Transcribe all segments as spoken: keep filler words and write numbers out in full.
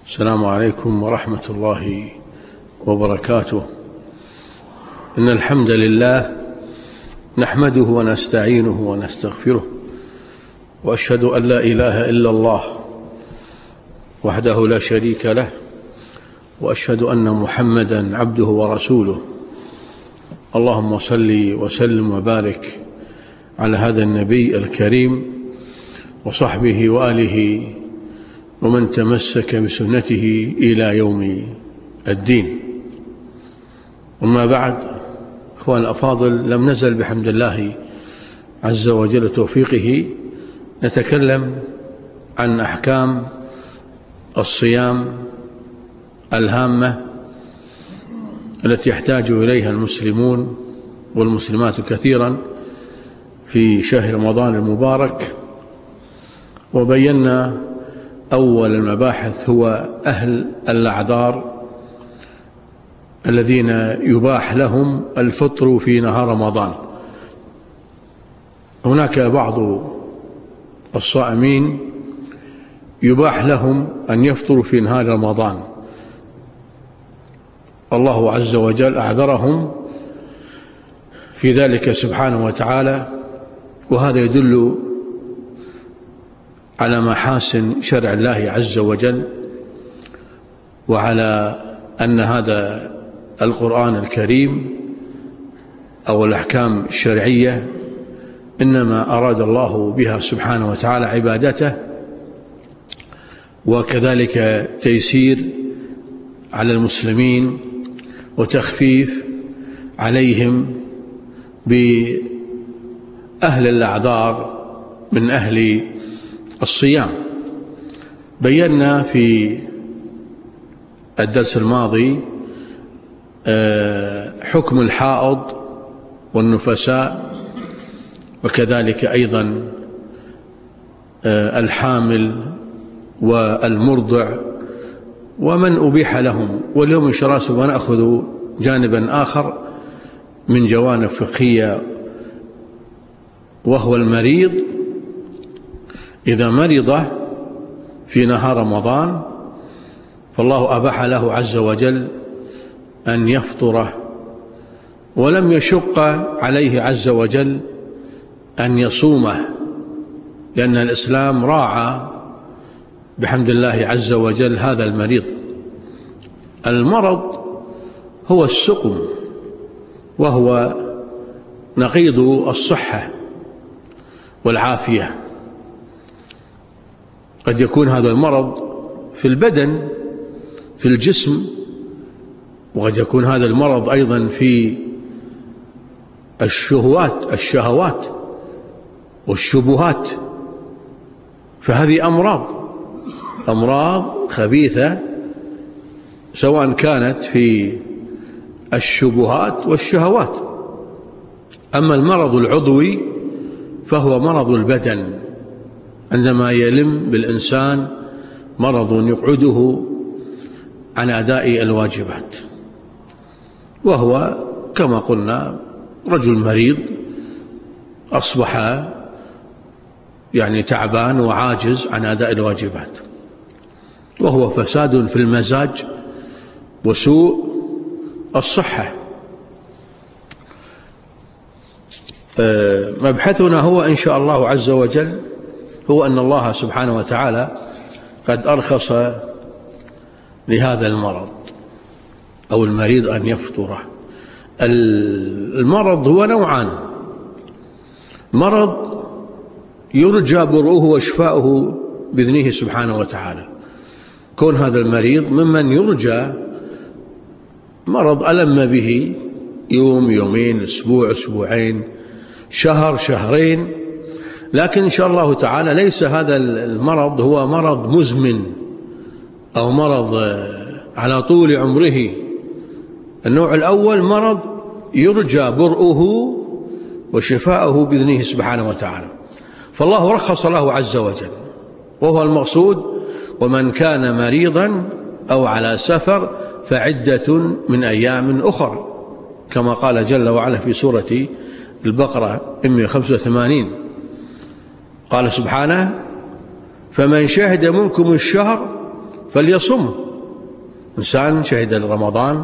السلام عليكم ورحمة الله وبركاته. إن الحمد لله نحمده ونستعينه ونستغفره، وأشهد أن لا إله إلا الله وحده لا شريك له، وأشهد أن محمدا عبده ورسوله. اللهم صل وسلم وبارك على هذا النبي الكريم وصحبه وآله ومن تمسك بسنته إلى يوم الدين. وما بعد، أخوان الأفاضل، لم نزل بحمد الله عز وجل توفيقه نتكلم عن أحكام الصيام الهامة التي يحتاج إليها المسلمون والمسلمات كثيرا في شهر رمضان المبارك. وبينا أول المباحث هو أهل الأعذار الذين يباح لهم الفطر في نهار رمضان. هناك بعض الصائمين يباح لهم أن يفطروا في نهار رمضان، الله عز وجل أعذرهم في ذلك سبحانه وتعالى، وهذا يدل على محاسن شرع الله عز وجل، وعلى أن هذا القرآن الكريم أو الأحكام الشرعية إنما أراد الله بها سبحانه وتعالى عبادته، وكذلك تيسير على المسلمين وتخفيف عليهم بأهل الأعذار من أهل الصيام. بينا في الدرس الماضي حكم الحائض والنفساء، وكذلك أيضا الحامل والمرضع ومن أبيح لهم. واليوم إن شاء الله سوف نأخذ جانبا آخر من جوانب فقهية، وهو المريض إذا مرض في نهار رمضان فالله أباح له عز وجل أن يفطره، ولم يشق عليه عز وجل أن يصومه، لأن الإسلام راعى بحمد الله عز وجل هذا المريض. المرض هو السقم، وهو نقيض الصحة والعافية. قد يكون هذا المرض في البدن في الجسم، وقد يكون هذا المرض أيضا في الشهوات الشهوات والشبهات. فهذه أمراض أمراض خبيثة، سواء كانت في الشبهات والشهوات. أما المرض العضوي فهو مرض البدن، عندما يلم بالإنسان مرض يقعده عن أداء الواجبات، وهو كما قلنا رجل مريض أصبح يعني تعبان وعاجز عن أداء الواجبات، وهو فساد في المزاج وسوء الصحة. مبحثنا هو إن شاء الله عز وجل هو أن الله سبحانه وتعالى قد أرخص لهذا المرض أو المريض أن يفطره. المرض هو نوعان: مرض يرجى برؤه وشفاؤه بإذنه سبحانه وتعالى، كون هذا المريض ممن يرجى مرض ألم به يوم يومين أسبوع أسبوعين شهر شهرين، لكن إن شاء الله تعالى ليس هذا المرض هو مرض مزمن أو مرض على طول عمره. النوع الأول مرض يرجى برؤه وشفاؤه بإذنه سبحانه وتعالى، فالله رخص له عز وجل، وهو المقصود: ومن كان مريضا أو على سفر فعدة من أيام أخر، كما قال جل وعلا في سورة البقرة مئة وخمسة وثمانين. قال سبحانه: فمن شهد منكم الشهر فليصم. إنسان شهد رمضان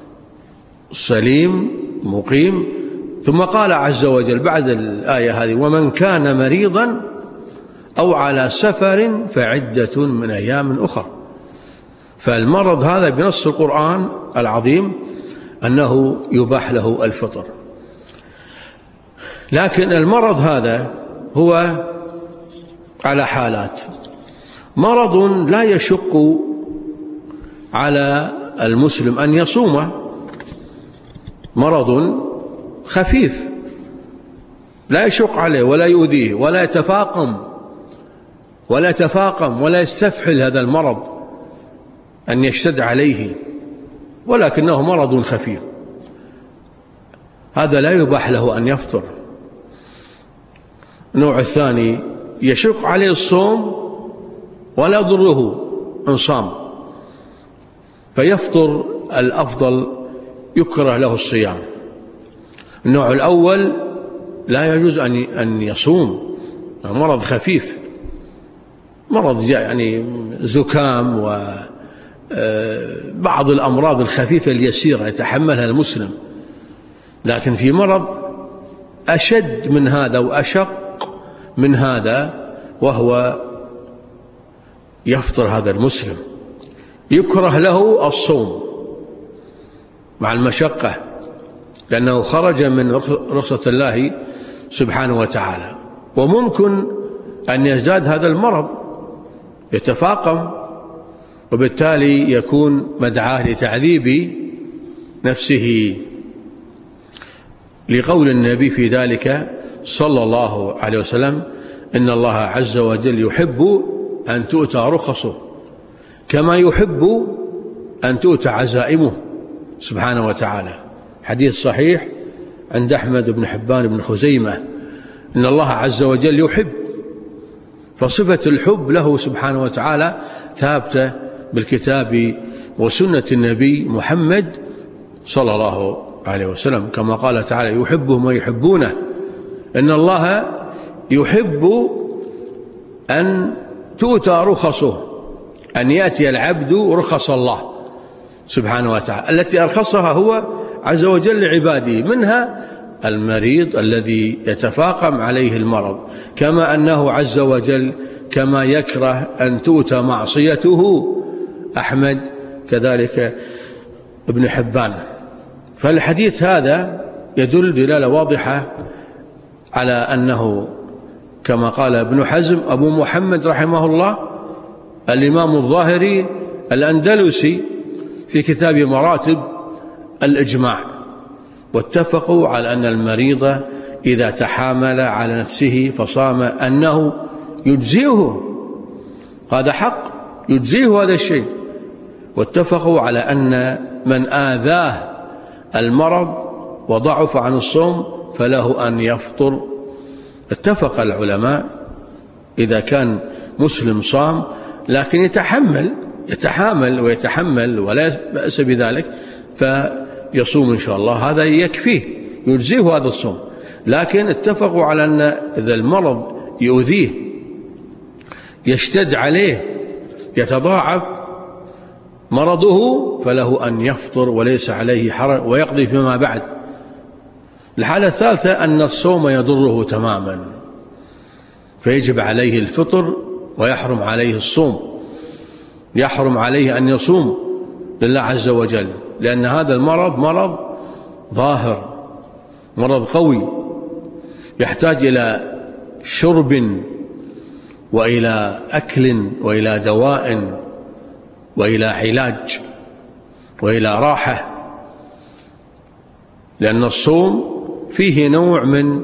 سليم مقيم، ثم قال عز وجل بعد الآية هذه: ومن كان مريضا أو على سفر فعدة من أيام أخر. فالمرض هذا بنص القرآن العظيم أنه يباح له الفطر. لكن المرض هذا هو على حالات. مرض لا يشق على المسلم أن يصوم، مرض خفيف لا يشق عليه ولا يؤذيه ولا يتفاقم ولا يتفاقم ولا يستفحل هذا المرض أن يشتد عليه، ولكنه مرض خفيف، هذا لا يباح له أن يفطر. النوع الثاني يشق عليه الصوم ولا يضره إن صام، فيفطر، الأفضل يكره له الصيام. النوع الأول لا يجوز أن يصوم، مرض خفيف، مرض يعني زكام وبعض الأمراض الخفيفة اليسيرة يتحملها المسلم. لكن في مرض أشد من هذا وأشق من هذا، وهو يفطر هذا المسلم، يكره له الصوم مع المشقة، لأنه خرج من رخصة الله سبحانه وتعالى. وممكن أن يزداد هذا المرض يتفاقم، وبالتالي يكون مدعاة لتعذيب نفسه، لقول النبي في ذلك صلى الله عليه وسلم: إن الله عز وجل يحب أن تؤتى رخصه كما يحب أن تؤتى عزائمه سبحانه وتعالى. حديث صحيح عند أحمد بن حبان بن خزيمة، إن الله عز وجل يحب، فصفة الحب له سبحانه وتعالى ثابتة بالكتاب وسنة النبي محمد صلى الله عليه وسلم، كما قال تعالى: يحبهم ويحبونه. إن الله يحب أن تؤتى رخصه، أن يأتي العبد رخص الله سبحانه وتعالى التي أرخصها هو عز وجل لعباده، منها المريض الذي يتفاقم عليه المرض، كما أنه عز وجل كما يكره أن تؤتى معصيته أحمد، كذلك ابن حبان. فالحديث هذا يدل دلالة واضحة على أنه كما قال ابن حزم أبو محمد رحمه الله الإمام الظاهري الأندلسي في كتاب مراتب الإجماع، واتفقوا على أن المريض إذا تحامل على نفسه فصام أنه يجزيه، هذا حق يجزيه هذا الشيء. واتفقوا على أن من آذاه المرض وضعف عن الصوم فله أن يفطر. اتفق العلماء إذا كان مسلم صام لكن يتحمل يتحامل ويتحمل ولا بأس بذلك فيصوم إن شاء الله، هذا يكفيه يجزيه هذا الصوم. لكن اتفقوا على أن إذا المرض يؤذيه يشتد عليه يتضاعف مرضه فله أن يفطر وليس عليه حرج ويقضي فيما بعد. الحالة الثالثة أن الصوم يضره تماما فيجب عليه الفطر ويحرم عليه الصوم، يحرم عليه أن يصوم لله عز وجل، لأن هذا المرض مرض ظاهر، مرض قوي يحتاج إلى شرب وإلى أكل وإلى دواء وإلى علاج وإلى راحة، لأن الصوم فيه نوع من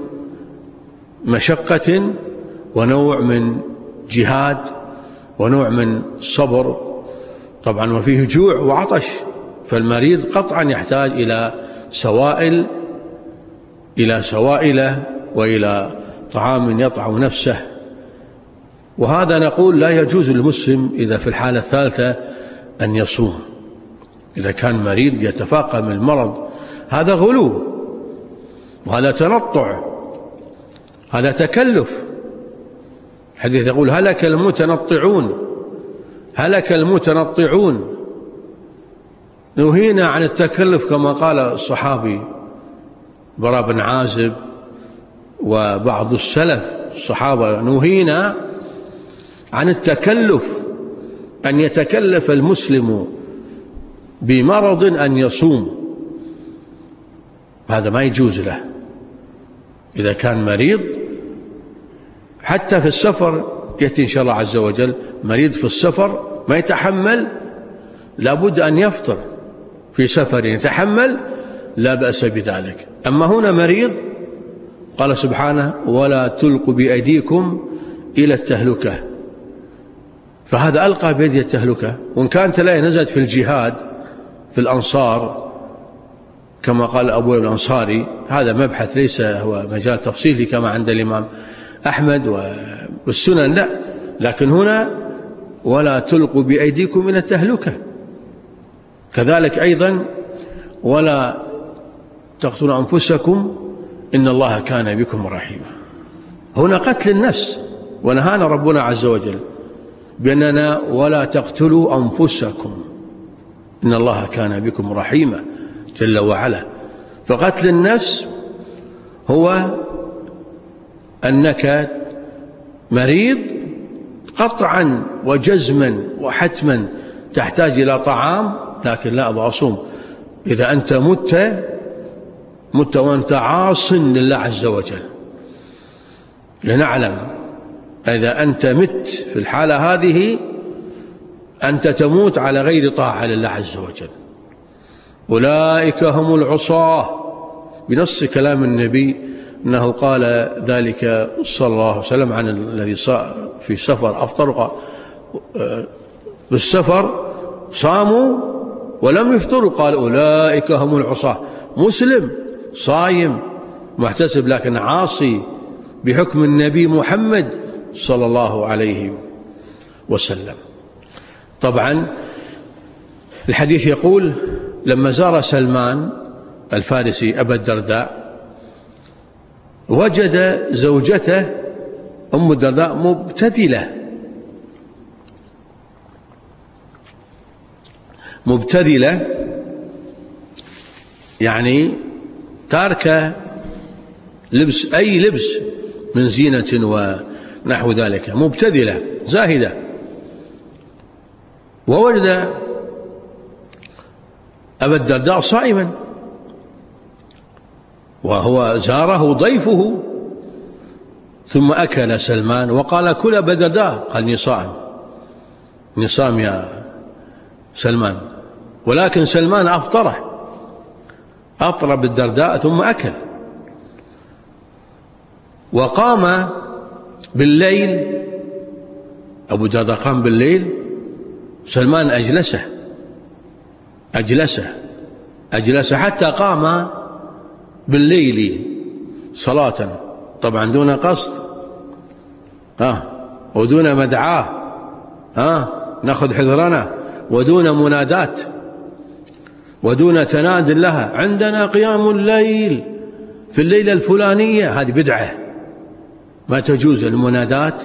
مشقة ونوع من جهاد ونوع من صبر طبعا، وفيه جوع وعطش، فالمريض قطعا يحتاج إلى سوائل إلى سوائل وإلى طعام يطعم نفسه. وهذا نقول لا يجوز للمسلم إذا في الحالة الثالثة أن يصوم، إذا كان مريض يتفاقم المرض، هذا غلو وهذا تنطع، هذا تكلف. حديث يقول: هلك المتنطعون هلك المتنطعون، نهينا عن التكلف كما قال الصحابي براء بن عازب وبعض السلف الصحابة، نهينا عن التكلف، أن يتكلف المسلم بمرض أن يصوم، هذا ما يجوز له. إذا كان مريض حتى في السفر، يأتي إن شاء الله عز وجل مريض في السفر ما يتحمل، لابد أن يفطر في سفر يتحمل، لا بأس بذلك. أما هنا مريض قال سبحانه ولا تلقوا بأيديكم إلى التهلكة، فهذا ألقى بيد التهلكة. وإن كانت لا نزلت في الجهاد في الأنصار كما قال أبو الأنصاري، هذا مبحث ليس هو مجال تفصيلي كما عند الإمام أحمد والسنن، لا، لكن هنا ولا تلقوا بأيديكم إلى التهلكة. كذلك أيضا ولا تقتلوا أنفسكم إن الله كان بكم رحيما. هنا قتل النفس، ونهانا ربنا عز وجل بأننا ولا تقتلوا أنفسكم إن الله كان بكم رحيما جل وعلا. فقتل النفس هو أنك مريض قطعا وجزما وحتما تحتاج إلى طعام، لكن لا أبغى أصوم. إذا أنت مت مت وأنت عاص لله عز وجل، لنعلم إذا أنت مت في الحالة هذه أنت تموت على غير طاعة لله عز وجل. أولئك هم العصاة، بنص كلام النبي أنه قال ذلك صلى الله عليه وسلم عن الذي في سفر أفطر بالسفر صاموا ولم يفطروا، قال أولئك هم العصاة. مسلم صايم محتسب لكن عاصي بحكم النبي محمد صلى الله عليه وسلم. طبعا الحديث يقول لما زار سلمان الفارسي أبا الدرداء وجد زوجته أم الدرداء مبتذلة مبتذلة يعني تاركة لبس أي لبس من زينة ونحو ذلك، مبتذلة زاهدة. ووجد أبا الدرداء صائما وهو زاره ضيفه، ثم أكل سلمان وقال كل أبا الدرداء، قال إني صائم إني صائم يا سلمان، ولكن سلمان أفطره أفطر بالدرداء ثم أكل. وقام بالليل، أبو الدرداء قام بالليل، سلمان أجلسه أجلسه أجلسه حتى قام بالليل صلاة، طبعا دون قصد ها ودون مدعاة ها نأخذ حذرنا، ودون منادات ودون تناد لها عندنا قيام الليل في الليلة الفلانية، هذه بدعة ما تجوز المنادات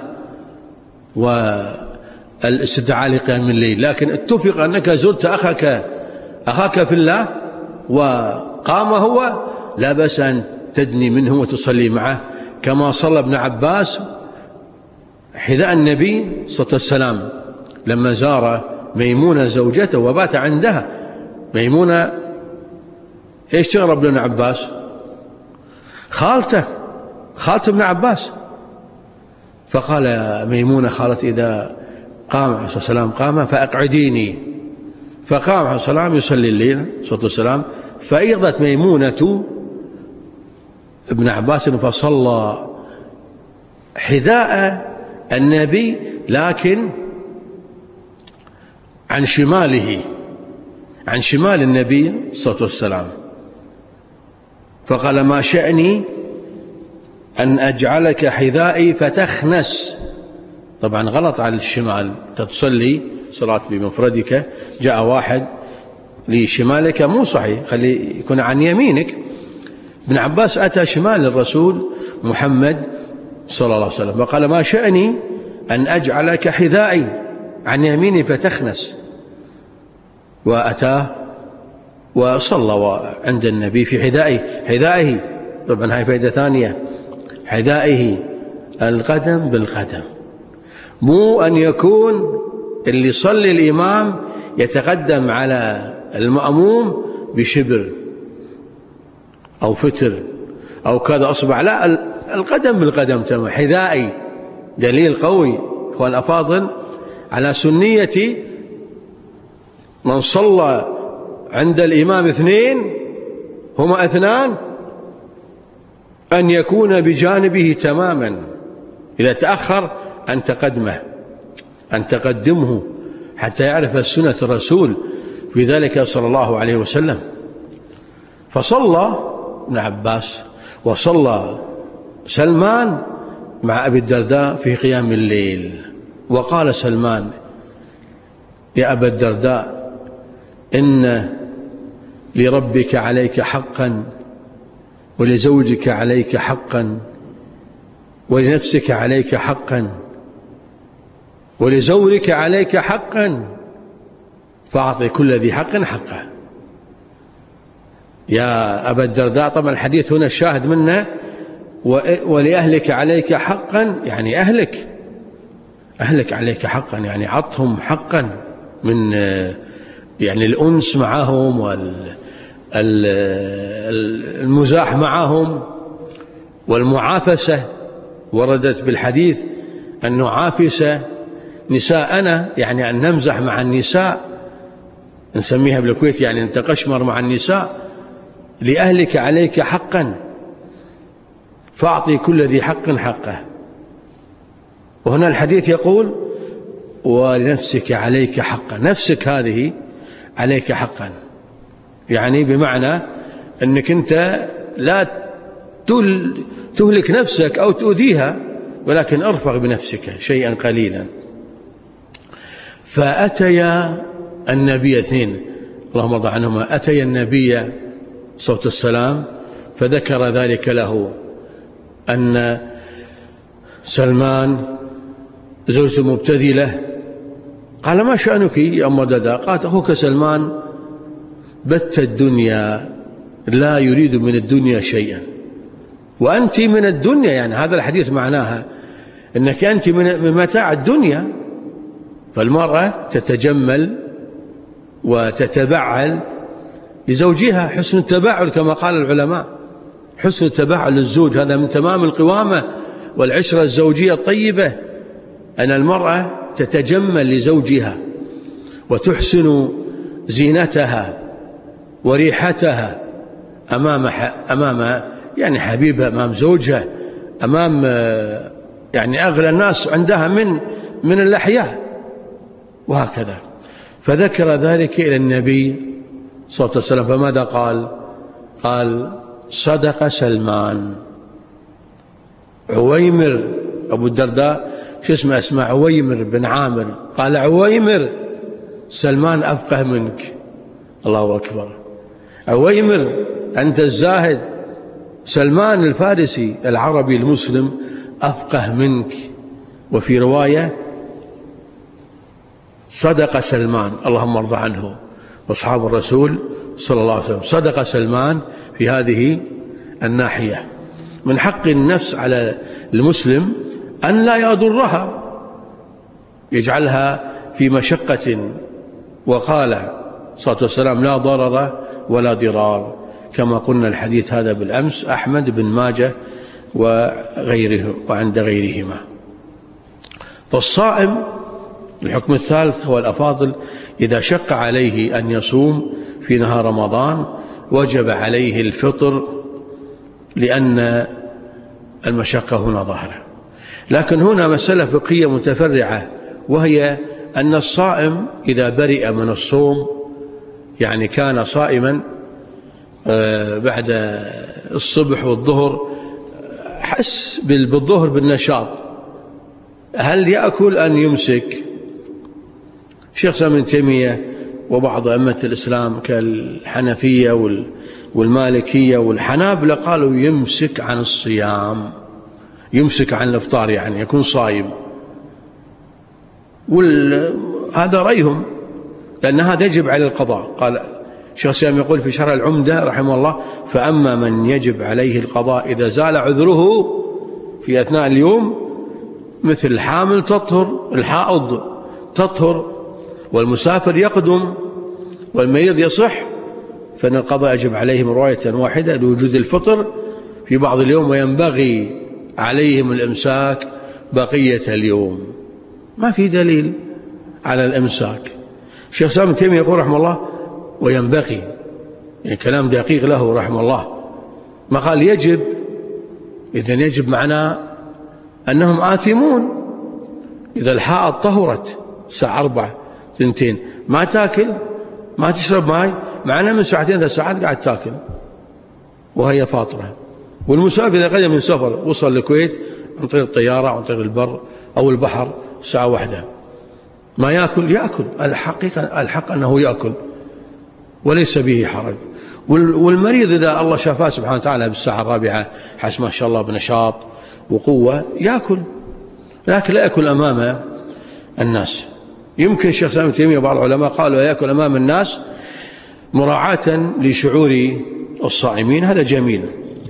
والاستدعاء لقيام الليل. لكن اتفق أنك زرت أخاك أخاك في الله وقام هو، لا بأس أن تدني منه وتصلي معه، كما صلى ابن عباس حذاء النبي صلى الله عليه وسلم لما زار ميمونة زوجته وبات عندها. ميمونة إيش تغرب ابن عباس؟ خالته خالته ابن عباس. فقال ميمونة خالت إذا قام عليه الصلاة والسلام قام فأقعديني، فقام عليه الصلاة والسلام يصلي الليل صلى والسلام، فأيضت ميمونة ابن عباس فصلى حذاء النبي لكن عن شماله عن شمال النبي صلى الله عليه وسلم. فقال ما شأني أن أجعلك حذائي فتخنس، طبعا غلط على الشمال، تصلي صلاة بمفردك جاء واحد لشمالك مو صحيح، خلي يكون عن يمينك. ابن عباس أتى شمال الرسول محمد صلى الله عليه وسلم فقال ما شأني أن أجعلك حذائي عن يمينه فتخنس، وأتاه وصلى عند النبي في حذائه حذائه طبعا هاي فائدة ثانية، حذائه القدم بالقدم، مو أن يكون اللي يصلي الإمام يتقدم على المأموم بشبر أو فتر أو كذا أصبع، لا، القدم بالقدم تمام. حذائي دليل قوي إخوان الأفاضل على سنية من صلى عند الإمام اثنين هما اثنان أن يكون بجانبه تماما، إذا تأخر أن تقدمه أن تقدمه حتى يعرف سنة الرسول في ذلك صلى الله عليه وسلم. فصلى ابن عباس وصلى سلمان مع أبي الدرداء في قيام الليل، وقال سلمان: يا أبا الدرداء، إن لربك عليك حقا، ولزوجك عليك حقا، ولنفسك عليك حقا، ولزورك عليك حقا، فأعطي كل ذي حق حقه. يا أبا الدرداء، طبعا الحديث هنا الشاهد منه ولأهلك عليك حقا، يعني أهلك أهلك عليك حقا، يعني عطهم حقا من يعني الأنس معهم والمزاح معهم والمعافسة. وردت بالحديث أن نعافس نساءنا، يعني أن نمزح مع النساء، نسميها بالكويت يعني نتقشمر مع النساء. لأهلك عليك حقا فأعطي كل ذي حق حقه. وهنا الحديث يقول: ولنفسك عليك حقا، نفسك هذه عليك حقا، يعني بمعنى أنك أنت لا تهلك نفسك أو تؤذيها، ولكن ارفق بنفسك شيئا قليلا. فأتيا النبي اثنين، اللهم ارض عنهما، أتيا النبي صلى السلام فذكر ذلك له، أن سلمان زوجته مبتذلة. قال: ما شأنك يا أم دادا؟ قالت: أخوك سلمان بت الدنيا، لا يريد من الدنيا شيئا، وأنت من الدنيا، يعني هذا الحديث معناها أنك أنت من متاع الدنيا. فالمرأة تتجمل وتتبعل لزوجها، حسن التبعل كما قال العلماء، حسن التبعل للزوج هذا من تمام القوامة والعشرة الزوجية الطيبة، أن المرأة تتجمل لزوجها وتحسن زينتها وريحتها أمام أمام يعني حبيبها، أمام زوجها، أمام يعني أغلى الناس عندها من من الأحياء، وهكذا. فذكر ذلك إلى النبي صلى الله عليه وسلم، فماذا قال؟ قال: صدق سلمان. عويمر أبو الدرداء شو اسمه؟ اسمه عويمر بن عامر. قال: عويمر، سلمان أفقه منك. الله أكبر. عويمر أنت الزاهد، سلمان الفارسي العربي المسلم أفقه منك. وفي رواية: صدق سلمان، اللهم ارض عنه وأصحاب الرسول صلى الله عليه وسلم. صدق سلمان في هذه الناحية. من حق النفس على المسلم أن لا يضرها، يجعلها في مشقة. وقال صلى الله عليه وسلم: لا ضرر ولا ضرار، كما قلنا الحديث هذا بالأمس، أحمد بن ماجه وغيره وعند غيرهما. فالصائم الحكم الثالث هو الأفاضل، إذا شق عليه أن يصوم في نهار رمضان وجب عليه الفطر، لأن المشقة هنا ظاهرة. لكن هنا مسألة فقهية متفرعة، وهي أن الصائم إذا برئ من الصوم، يعني كان صائما بعد الصبح والظهر، حس بالظهر بالنشاط، هل يأكل أن يمسك؟ شيخ الإسلام ابن تيمية وبعض أئمة الإسلام كالحنفية والمالكية والحنابلة قالوا يمسك عن الصيام، يمسك عن الإفطار، يعني يكون صايم. هذا رأيهم، لأن هذا يجب على القضاء. قال شيخ الإسلام يقول في شرح العمدة رحمه الله: فأما من يجب عليه القضاء إذا زال عذره في أثناء اليوم، مثل الحامل تطهر، الحائض تطهر، والمسافر يقدم، والمريض يصح، فإن القضاء يجب عليهم رواية واحدة لوجود الفطر في بعض اليوم، وينبغي عليهم الإمساك بقية اليوم. ما في دليل على الإمساك. الشيخ الإسلام ابن تيمية يقول رحمه الله: وينبغي، يعني كلام دقيق له رحمه الله، ما قال يجب. إذن يجب معناه أنهم آثمون. إذا الحائض طهرت الساعة أربعة ثنتين، ما تاكل ما تشرب ماء، معناه من ساعتين ثلاث ساعات قاعد تاكل وهي فاطرة. والمسافر إذا قدم من سفر وصل الكويت عن طريق الطيارة أو عن طريق البر أو البحر ساعة واحدة، ما يأكل يأكل، الحقيقة الحق أنه يأكل وليس به حرج. والمريض إذا الله شافاه سبحانه وتعالى بالساعة الرابعة حس ما شاء الله بنشاط وقوة يأكل، لكن لا يأكل أمام الناس. يمكن الشيخ الإسلام ابن تيمية وبعض العلماء قالوا يأكل أمام الناس مراعاة لشعور الصائمين، هذا جميل.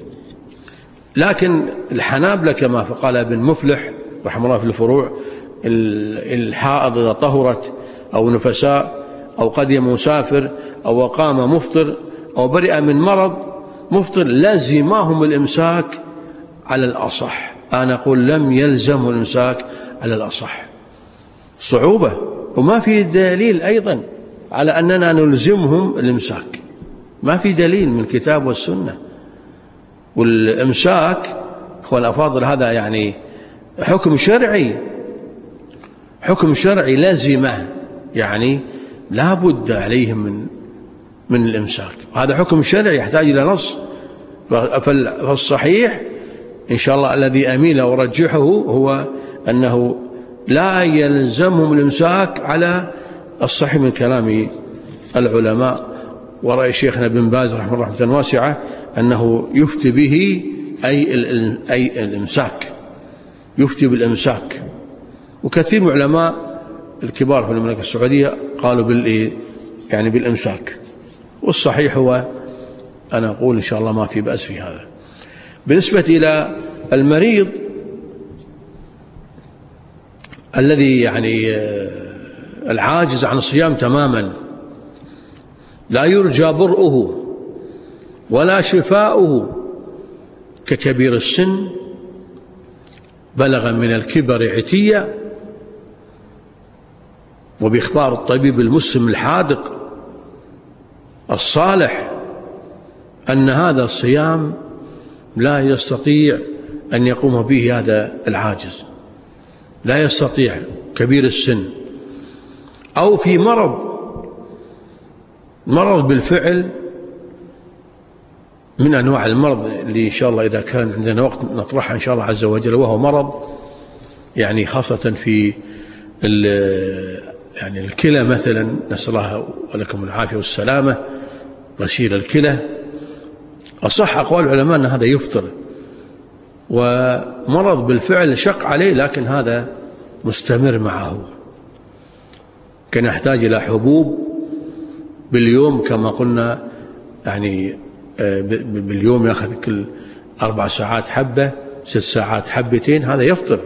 لكن الحنابلة كما قال ابن مفلح رحمه الله في الفروع: الحائض إذا طهرت أو نفساء أو قدم مسافر أو قام مفطر أو برئ من مرض مفطر لزمهم الإمساك على الأصح. أنا أقول لم يلزمه الإمساك على الأصح، صعوبة، وما في دليل أيضا على أننا نلزمهم الإمساك، ما في دليل من الكتاب والسنة. والإمساك أخوان الأفاضل هذا يعني حكم شرعي، حكم شرعي لازمه، يعني لا بد عليهم من من الإمساك. هذا حكم شرعي يحتاج إلى نص. فالصحيح إن شاء الله الذي أميل وأرجحه هو أنه لا يلزمهم الإمساك على الصحيح من كلام العلماء. ورأي شيخنا بن باز رحمه الله رحمة واسعة أنه يفتي به أي أي الإمساك، يفتي بالإمساك. وكثير من علماء الكبار في المملكة السعودية قالوا بال يعني بالإمساك، والصحيح هو أنا أقول إن شاء الله ما في بأس في هذا. بالنسبة إلى المريض الذي يعني العاجز عن الصيام تماما، لا يرجى برؤه ولا شفاؤه، ككبير السن بلغ من الكبر عتيا، وبإخبار الطبيب المسلم الحاذق الصالح أن هذا الصيام لا يستطيع أن يقوم به هذا العاجز، لا يستطيع، كبير السن، أو في مرض مرض بالفعل من أنواع المرض اللي إن شاء الله إذا كان عندنا وقت نطرحها إن شاء الله عز وجل، وهو مرض يعني خاصة في يعني الكلى مثلا، نسأل الله ولكم العافية والسلامة، غسيل الكلى. أصح أقوال العلماء أن هذا يفطر، ومرض بالفعل شق عليه لكن هذا مستمر معه، كان يحتاج إلى حبوب باليوم كما قلنا، يعني باليوم يأخذ كل أربع ساعات حبة، ست ساعات حبتين، هذا يفطر،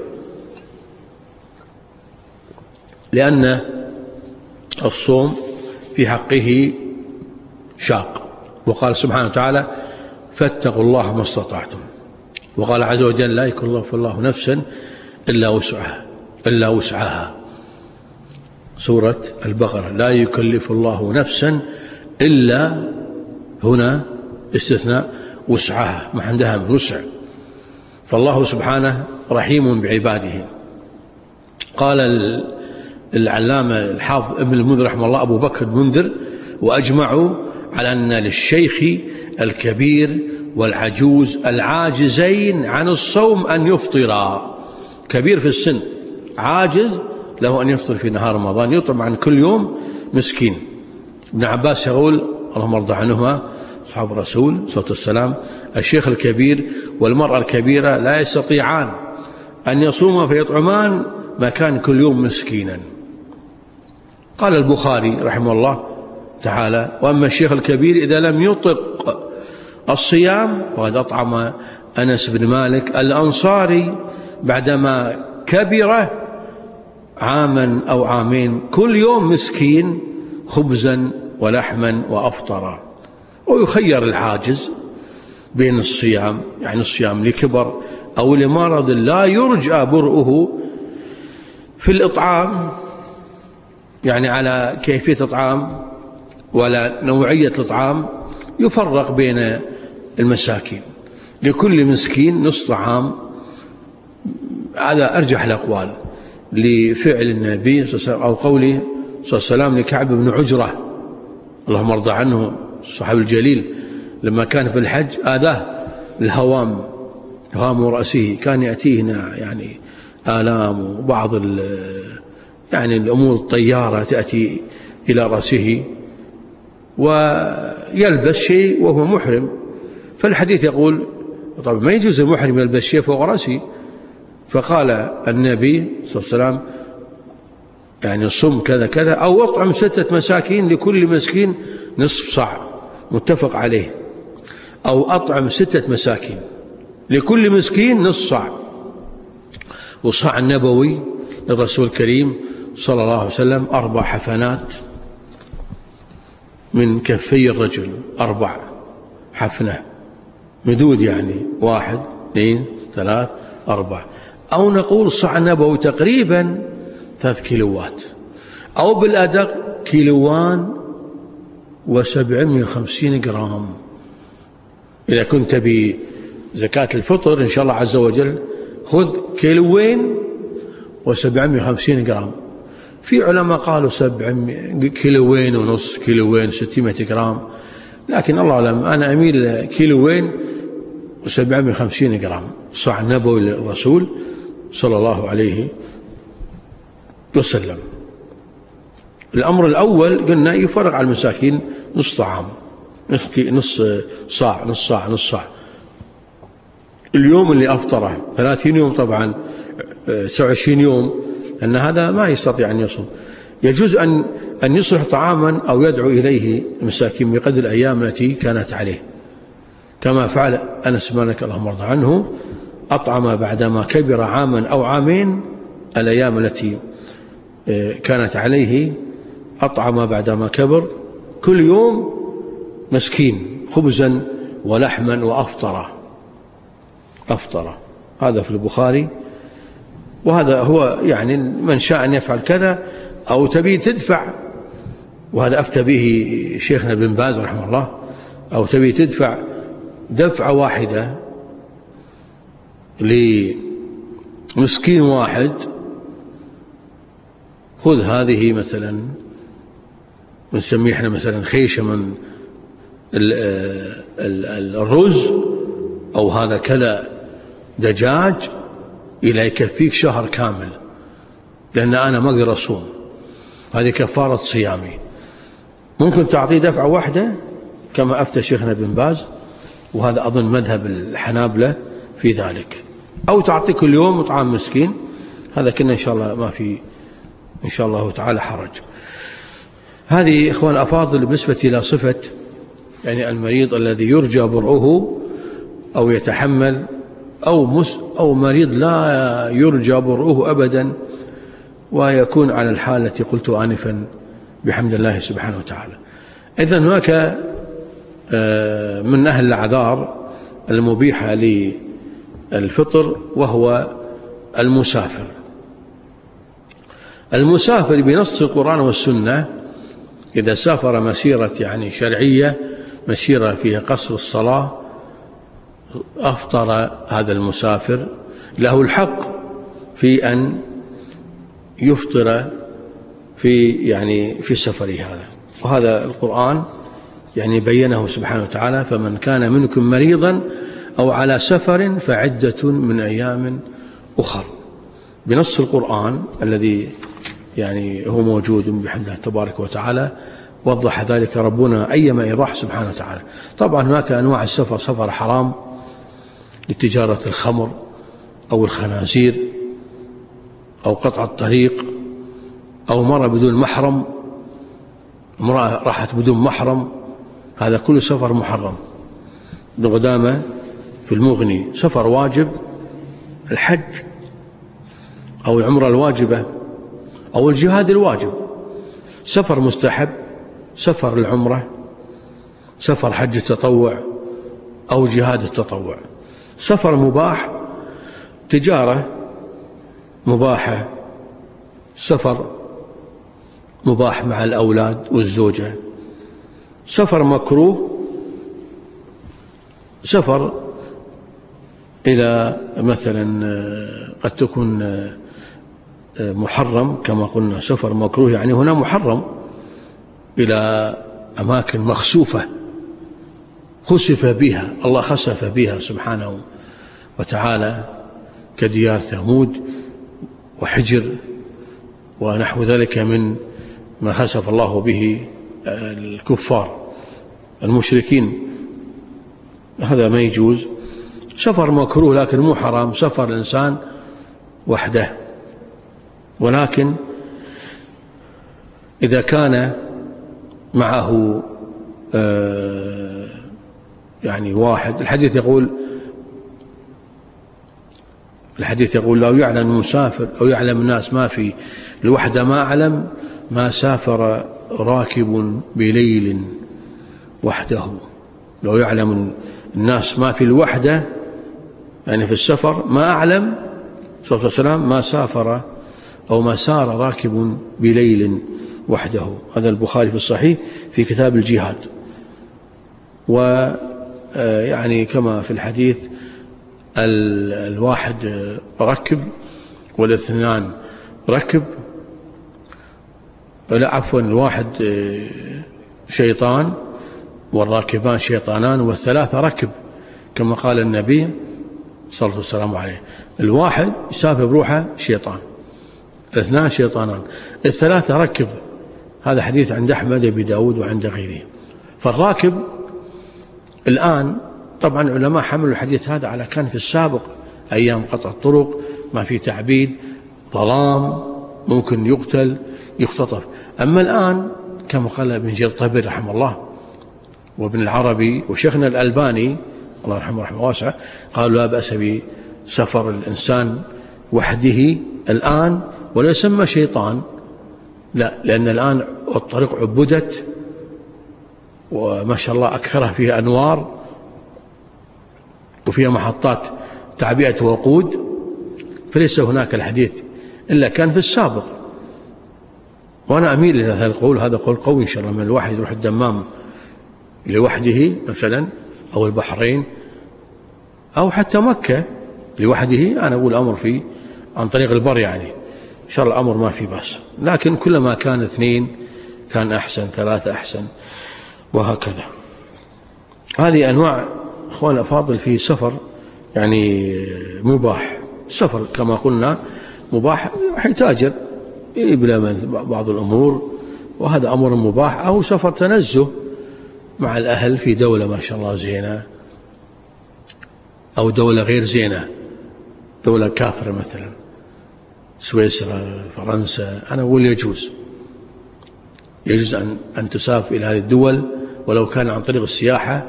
لأن الصوم في حقه شاق. وقال سبحانه وتعالى: فاتقوا الله ما استطعتم. وقال عز وجل: لا يكلف الله نفسا إلا وسعها إلا وسعها. سورة البقرة: لا يكلف الله نفسا إلا، هنا استثناء، وسعها، ما عندها من وسع. فالله سبحانه رحيم بعباده. قال العلامة الحافظ ابن المنذر رحمه الله أبو بكر المنذر: وأجمعوا على أن للشيخ الكبير والعجوز العاجزين عن الصوم أن يفطرا. كبير في السن عاجز له أن يفطر في نهار رمضان، يطعم عن كل يوم مسكين. ابن عباس يقول اللهم ارضى عنهما أصحاب الرسول صلى الله عليه وسلم: الشيخ الكبير والمرأة الكبيرة لا يستطيعان أن يصوما فيطعمان مكان كل يوم مسكينا. قال البخاري رحمه الله تعالى: وأما الشيخ الكبير إذا لم يطق الصيام فقد أطعم أنس بن مالك الأنصاري بعدما كبر عاما أو عامين كل يوم مسكين خبزا ولحما وأفطر. ويخير العاجز بين الصيام، يعني الصيام لكبر أو لمرض لا يرجى برؤه في الإطعام، يعني على كيفية الإطعام ولا نوعية الإطعام، يفرق بين المساكين، لكل مسكين نصف طعام. هذا أرجح الأقوال لفعل النبي صلى الله عليه وسلم أو قوله صلى الله عليه وسلم لكعب بن عجرة اللهم ارضى عنه الصحابي الجليل، لما كان في الحج آذاه الهوام، هوام رأسه، كان يأتيه يعني آلام وبعض يعني الأمور الطيارة تأتي إلى رأسه ويلبس شيء وهو محرم. فالحديث يقول طبعا ما يجوز المحرم يلبس شيء فوق رأسه، فقال النبي صلى الله عليه وسلم يعني صم كذا كذا أو أطعم ستة مساكين لكل مسكين نصف صاع، متفق عليه، أو أطعم ستة مساكين لكل مسكين نصف صاع. والصاع النبوي للرسول الكريم صلى الله عليه وسلم أربع حفنات من كفي الرجل، أربع حفنة مدود، يعني واحد اثنين ثلاث أربع، أو نقول صاع نبوي تقريبا ثلاث كيلوات، أو بالأدق كيلوان وسبعمائة وخمسين جرام. إذا كنت بزكاة الفطر إن شاء الله عز وجل خذ كيلوين وسبعمائة وخمسين جرام. في علماء قالوا سبعمائة كيلوين ونص، كيلوين ستمائة جرام، لكن الله أعلم أنا أميل كيلوين وسبعمائة وخمسين جرام صاع نبوي للرسول صلى الله عليه وسلم. الأمر الأول قلنا يفرق على المساكين نص طعام، نص صاع نص صاع نص صاع. اليوم اللي أفطره ثلاثين يوم طبعا تسعة وعشرين يوم، أن هذا ما يستطيع أن يصوم، يجوز أن أن يصلح طعاما أو يدعو إليه المساكين بقدر الأيام التي كانت عليه، كما فعل أنس بن مالك اللهم ارضى عنه، أطعم بعدما كبر عاما أو عامين الأيام التي كانت عليه، أطعم بعدما كبر كل يوم مسكين خبزا ولحما وأفطر أفطر. هذا في البخاري. وهذا هو يعني من شاء أن يفعل كذا أو تبي تدفع، وهذا أفتى به شيخنا بن باز رحمه الله، أو تبي تدفع دفعة واحدة لمسكين واحد، خذ هذه مثلا نسميه احنا مثلا خيشة من الرز، أو هذا كذا دجاج، إلى يكفيك شهر كامل، لأن أنا ما أقدر أصوم، هذه كفارة صيامي. ممكن تعطيه دفعة واحدة كما أفتى شيخنا بن باز، وهذا أظن مذهب الحنابلة في ذلك، أو تعطي كل يوم طعام مسكين. هذا كنا إن شاء الله ما في إن شاء الله تعالى حرج. هذه إخوان أفاضل بالنسبة إلى صفة يعني المريض الذي يرجى برؤه أو يتحمل، أو مس أو مريض لا يرجى برؤه أبدا ويكون على الحالة التي قلت آنفا بحمد الله سبحانه وتعالى. إذن هناك من أهل الأعذار المبيحة للفطر وهو المسافر. المسافر بنص القرآن والسنة إذا سافر مسيرة يعني شرعية، مسيرة فيها قصر الصلاة، أفطر هذا المسافر، له الحق في أن يفطر في يعني في سفره هذا. وهذا القرآن يعني بينه سبحانه وتعالى: فمن كان منكم مريضا أو على سفر فعدة من أيام أخر، بنص القرآن الذي يعني هو موجود بحمد الله تبارك وتعالى. وضح ذلك ربنا أيما إيضاح سبحانه وتعالى. طبعا هناك أنواع السفر: سفر حرام لتجارة الخمر أو الخنازير أو قطع الطريق أو مرة بدون محرم امرأة راحت بدون محرم، هذا كله سفر محرم. ابن قدامة في المغني: سفر واجب الحج أو العمرة الواجبة أو الجهاد الواجب، سفر مستحب سفر العمرة، سفر حج التطوع أو جهاد التطوع، سفر مباح تجارة مباحة، سفر مباح مع الأولاد والزوجة، سفر مكروه سفر إلى مثلا قد تكون محرم كما قلنا، سفر مكروه يعني هنا محرم إلى أماكن مخسوفة خسف بها، الله خسف بها سبحانه وتعالى، كديار ثمود وحجر ونحو ذلك من ما خسف الله به الكفار المشركين، هذا ما يجوز. سفر مكروه لكن مو حرام، سفر الإنسان وحده، ولكن إذا كان معه يعني واحد، الحديث يقول الحديث يقول لو يعلم المسافر أو يعلم الناس ما في الوحدة ما أعلم ما سافر راكب بليل وحده. لو يعلم الناس ما في الوحدة يعني في السفر ما أعلم صلى الله عليه وسلم ما سافر أو ما سار راكب بليل وحده. هذا البخاري في الصحيح في كتاب الجهاد. ويعني كما في الحديث الواحد ركب والاثنان ركب، لا عفوا الواحد شيطان والراكبان شيطانان والثلاثة ركب، كما قال النبي صلى الله عليه وسلم عليه. الواحد يسافر بروحه شيطان، الاثنان شيطانان، الثلاثة ركب. هذا حديث عند أحمد بن داود وعند غيره. فالراكب الآن طبعا علماء حملوا الحديث هذا على كان في السابق أيام قطع الطرق ما في تعبيد، ظلام، ممكن يقتل يختطف. أما الآن كما قال ابن جرير الطبري رحمه الله وابن العربي وشيخنا الألباني الله يرحمه رحمه واسعة، قالوا لا بأس بسفر الإنسان وحده الآن ولا يسمى شيطان، لا، لأن الآن الطريق عبدت وما شاء الله أكثرها فيها أنوار وفيها محطات تعبئة وقود، فليس هناك الحديث إلا كان في السابق. وأنا أميل إلى هذا القول، هذا قول قوي إن شاء الله، من الواحد يروح الدمام لوحده مثلا أو البحرين أو حتى مكة لوحده، أنا أقول أمر فيه عن طريق البر يعني إن شاء الله أمر ما في بأس، لكن كلما كان اثنين كان أحسن، ثلاثة أحسن، وهكذا. هذه أنواع أخوان الأفاضل في سفر يعني مباح. سفر كما قلنا مباح، يتاجر يبلى بعض الأمور وهذا أمر مباح، أو سفر تنزه مع الأهل في دولة ما شاء الله زينة أو دولة غير زينة، دولة كافرة مثلا سويسرا فرنسا، أنا أقول يجوز يجوز أن أن تسافر إلى هذه الدول ولو كان عن طريق السياحة،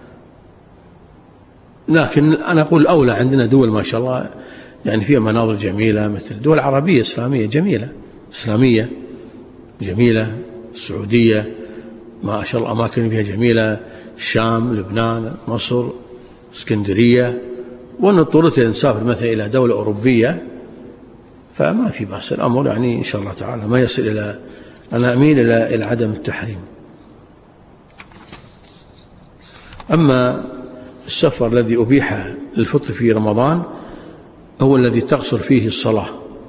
لكن أنا أقول أولى عندنا دول ما شاء الله يعني فيها مناظر جميلة، مثل دول عربية إسلامية جميلة، إسلامية جميلة، السعودية ما شاء الله أماكن فيها جميلة، الشام، لبنان، مصر، اسكندرية. ونضطرت نسافر مثلا إلى دولة أوروبية فما في بأس، الأمر يعني إن شاء الله تعالى ما يصل إلى، أنا أميل إلى إلى عدم التحريم. أما السفر الذي أبيح للفطر في رمضان هو الذي تقصر فيه الصلاة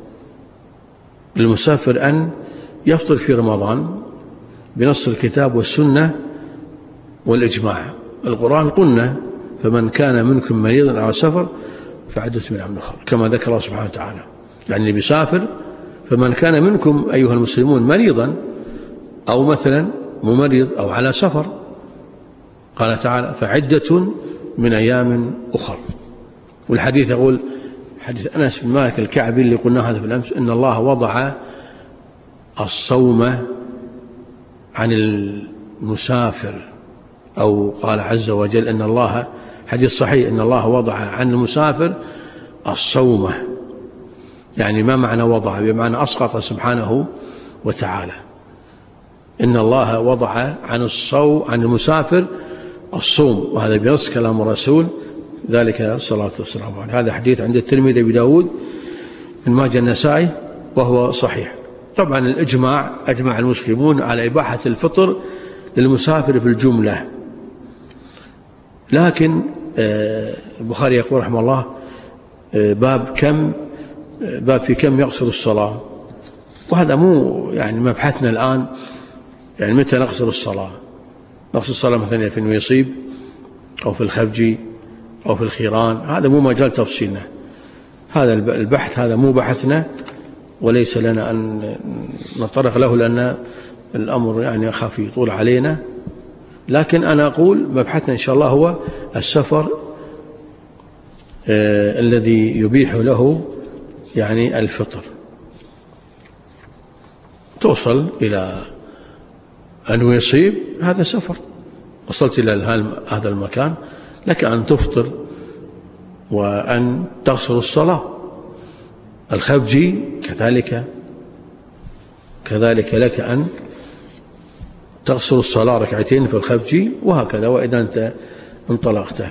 للمسافر أن يفطر في رمضان بنص الكتاب والسنة والإجماع. القرآن قلنا فمن كان منكم مريضا أو سفر فعدة من أيام أخرى، كما ذكر الله سبحانه وتعالى، يعني اللي بيسافر فمن كان منكم أيها المسلمون مريضا أو مثلا ممرض أو على سفر، قال تعالى فعدة من أيام أخرى. والحديث يقول حديث أنس بن مالك الكعبي اللي قلنا هذا في الأمس، إن الله وضع الصوم عن المسافر، أو قال عز وجل إن الله، حديث صحيح، إن الله وضع عن المسافر الصومة. يعني ما معنى وضع؟ بمعنى أسقط سبحانه وتعالى. إن الله وضع عن الصوم عن المسافر الصوم، وهذا بنص كلام الرسول ذلك الصلاة والسلام عليه. هذا حديث عند الترمذي أبي داود ابن ماجه النسائي وهو صحيح. طبعا الإجماع، أجمع المسلمون على إباحة الفطر للمسافر في الجملة، لكن البخاري يقول رحمه الله باب كم باب في كم يقصر الصلاة، وهذا مو يعني مبحثنا الآن. يعني متى نقصر الصلاة؟ نقصر الصلاة مثلا في النويصيب أو في الخفجي أو في الخيران، هذا مو مجال تفصيلنا، هذا البحث هذا مو بحثنا، وليس لنا أن نتطرق له لأن الأمر يعني أخاف يطول علينا. لكن أنا أقول مبحثنا إن شاء الله هو السفر آه الذي يبيح له يعني الفطر. توصل إلى أن يصيب هذا سفر، وصلت إلى هذا المكان، لك أن تفطر وأن تقصر الصلاة. الخفجي كذلك كذلك لك أن تقصر الصلاة ركعتين في الخفجي، وهكذا وإذا أنت انطلقت.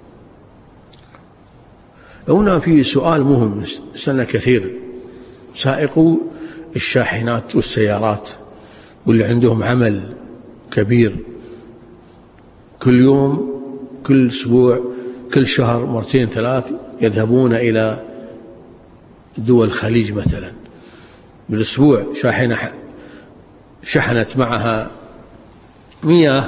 هنا في سؤال مهم سنة كثير، سائقو الشاحنات والسيارات واللي عندهم عمل كبير كل يوم كل أسبوع كل شهر مرتين ثلاث يذهبون إلى دول الخليج مثلا، بالأسبوع شاحنة شحنت معها مياه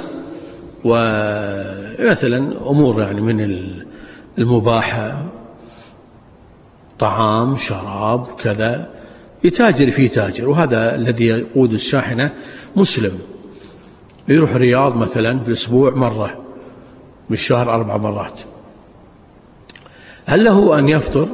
ومثلا أمور يعني من المباحة، طعام شراب كذا، يتاجر فيه تاجر. وهذا الذي يقود الشاحنة مسلم، يروح الرياض مثلا في الأسبوع مرة، بالشهر أربع مرات. هل له أن يفطر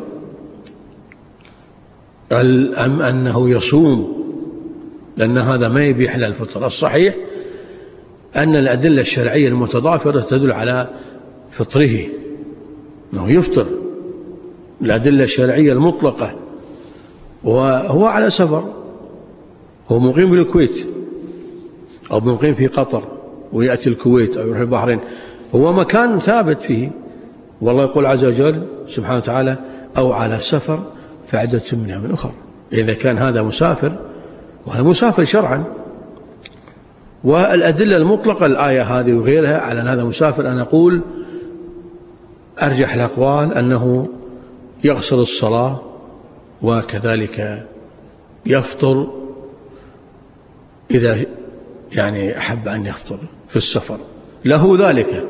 أم أنه يصوم؟ لأن هذا ما يبيح له الفطر. الصحيح أن الأدلة الشرعية المتضافرة تدل على فطره، أنه يفطر. الأدلة الشرعية المطلقة، وهو على سفر، هو مقيم بالكويت أو مقيم في قطر ويأتي الكويت أو يروح البحرين، هو مكان ثابت فيه. والله يقول عز وجل سبحانه وتعالى أو على سفر فعدة من أيام أخرى. إذا كان هذا مسافر، وهذا مسافر شرعا، والأدلة المطلقة الآية هذه وغيرها على أن هذا مسافر، أنا أقول أرجح الأقوال أنه يقصر الصلاة وكذلك يفطر إذا يعني أحب أن يفطر في السفر، له ذلك.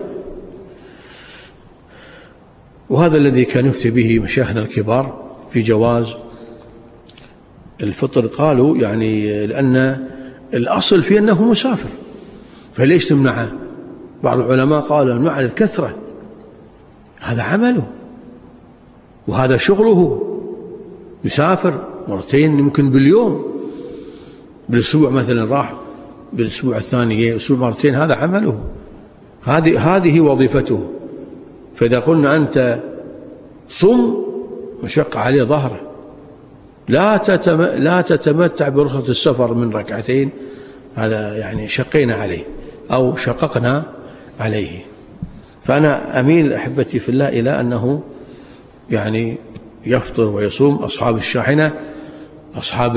وهذا الذي كان يفتي به مشايخنا الكبار في جواز الفطر. قالوا يعني لأن الأصل فيه أنه مسافر، فليش تمنعه؟ بعض العلماء قالوا مع الكثرة، هذا عمله وهذا شغله، يسافر مرتين يمكن باليوم، بالأسبوع مثلا راح، بالأسبوع الثاني أسبوع مرتين، هذا عمله، هذه هذه وظيفته. فإذا قلنا أنت صم مشق عليه ظهره، لا تتم لا تتمتع برخصة السفر من ركعتين، هذا يعني شقينا عليه أو شققنا عليه. فأنا أميل أحبتي في الله إلى أنه يعني يفطر ويصوم. أصحاب الشاحنة، أصحاب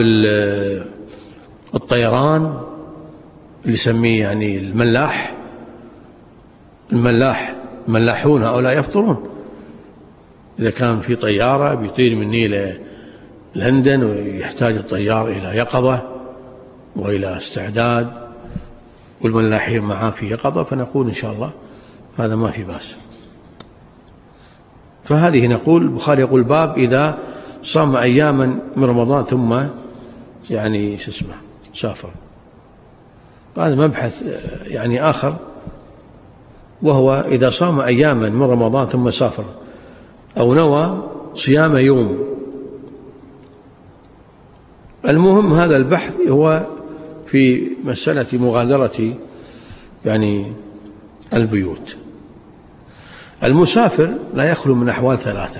الطيران اللي يسميه يعني الملاح الملاح ملاحون، هؤلاء يفطرون. إذا كان في طيارة بيطير مني إلى لندن ويحتاج الطيار إلى يقظة وإلى استعداد، والملاحين معاه في يقظة، فنقول إن شاء الله هذا ما في بأس. فهذه نقول البخاري يقول باب إذا صام أياما من رمضان ثم يعني شو اسمه سافر. هذا مبحث يعني آخر، وهو إذا صام أياما من رمضان ثم سافر أو نوى صيام يوم. المهم هذا البحث هو في مسألة مغادرة يعني البيوت. المسافر لا يخلو من أحوال ثلاثة: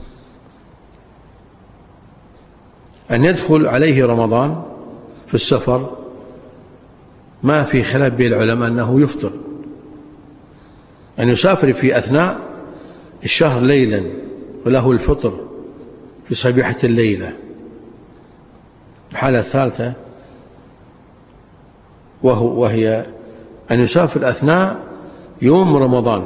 أن يدخل عليه رمضان في السفر ما في خلاف بين العلماء أنه يفطر، أن يسافر في أثناء الشهر ليلا وله الفطر في صبيحة الليلة. الحالة الثالثة وهو وهي أن يسافر أثناء يوم رمضان،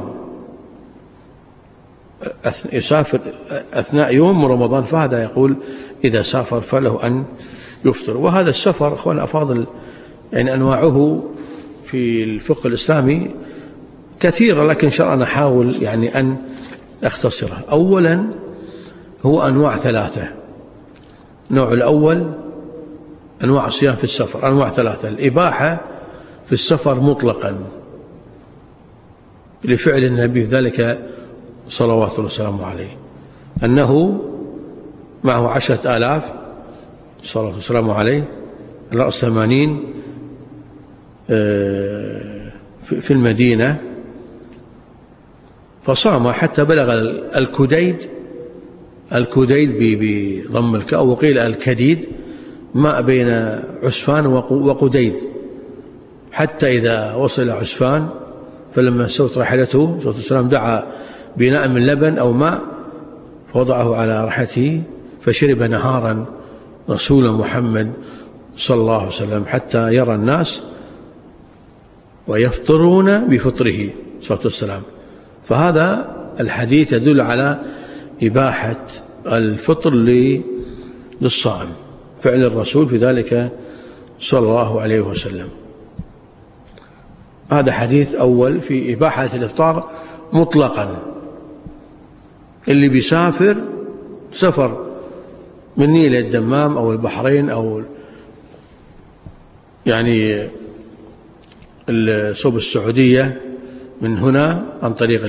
يسافر أثناء يوم رمضان، فهذا يقول إذا سافر فله أن يفطر. وهذا السفر أخوان أفاضل يعني أنواعه في الفقه الإسلامي كثيرة، لكن إن شاء الله نحاول يعني أن أختصرها. أولا هو أنواع ثلاثة. النوع الأول أنواع الصيام في السفر، أنواع ثلاثة: الإباحة في السفر مطلقا لفعل النبي في ذلك صلوات الله وسلامه عليه، أنه معه عشرة آلاف صلى الله وسلامه عليه على رأس ثمانين في المدينة، فصام حتى بلغ الكديد، الكديد بضم الكاء، وقيل الكديد، ما بين عسفان وقديد، حتى إذا وصل عسفان فلما استوت راحلته صلى الله عليه وسلم دعا بناء من لبن أو ماء فوضعه على راحته فشرب نهارا رسول محمد صلى الله عليه وسلم حتى يرى الناس ويفطرون بفطره صلى الله عليه وسلم. فهذا الحديث يدل على إباحة الفطر للصائم، فعل الرسول في ذلك صلى الله عليه وسلم. هذا حديث أول في إباحة الإفطار مطلقا. اللي بيسافر سفر من نيل الدمام أو البحرين أو يعني صوب السعودية من هنا عن طريق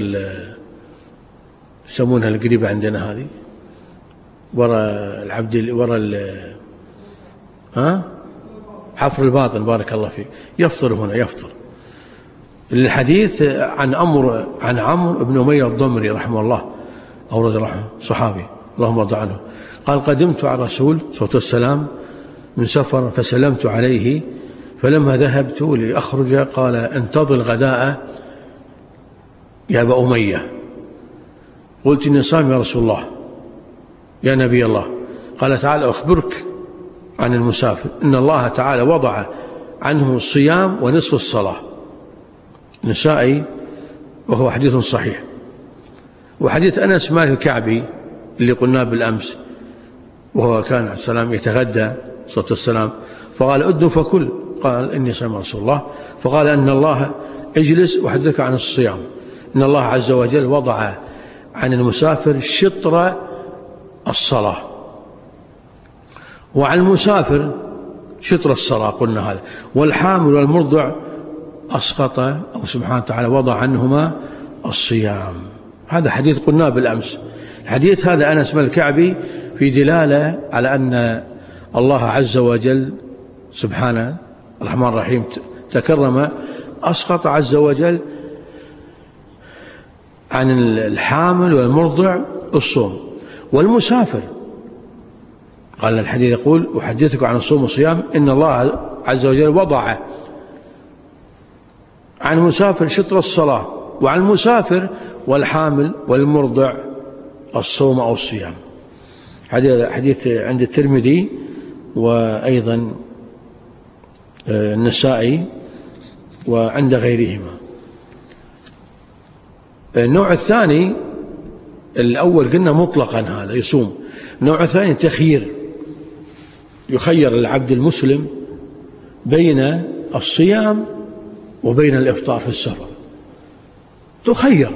يسمونها القريبة عندنا هذه وراء العبد وراء ها حفر الباطن، بارك الله فيك، يفطر هنا يفطر. الحديث عن أمر عن عمرو بن أمية الضمري رحمه الله أو رضي الله عنه، صحابي اللهم ارض عنه، قال: قدمت على الرسول صلى الله عليه وسلم من سفر فسلمت عليه، فلما ذهبت لأخرج قال: انتظر الغداء يا أبا أمية. قلت: إني صائم يا رسول الله يا نبي الله. قال: تعال أخبرك عن المسافر، إن الله تعالى وضع عنه الصيام ونصف الصلاة. نسائي، وهو حديث صحيح. وحديث أنس مالك الكعبي اللي قلناه بالأمس، وهو كان عليه السلام يتغدى صلى الله عليه وسلم فقال: أدن فكل، قال: إني صائم رسول الله. فقال: أن الله اجلس وحدثك عن الصيام، إن الله عز وجل وضع عن المسافر شطر الصلاة، وعن المسافر شطر الصلاة قلنا هذا، والحامل والمرضع أسقط أو سبحانه وتعالى وضع عنهما الصيام. هذا حديث قلناه بالأمس. الحديث هذا أنس بن الكعبي في دلالة على أن الله عز وجل سبحانه الرحمن الرحيم تكرم، أسقط عز وجل عن الحامل والمرضع الصوم. والمسافر قال الحديث يقول: أحدثك عن الصوم والصيام، إن الله عز وجل وضع عن المسافر شطر الصلاة، وعن المسافر والحامل والمرضع الصوم أو الصيام. حديث عند الترمذي وأيضا النسائي وعند غيرهما. النوع الثاني، الأول قلنا مطلقا هذا يصوم، النوع الثاني تخيير، يخير العبد المسلم بين الصيام وبين الإفطار في السفر، تخير.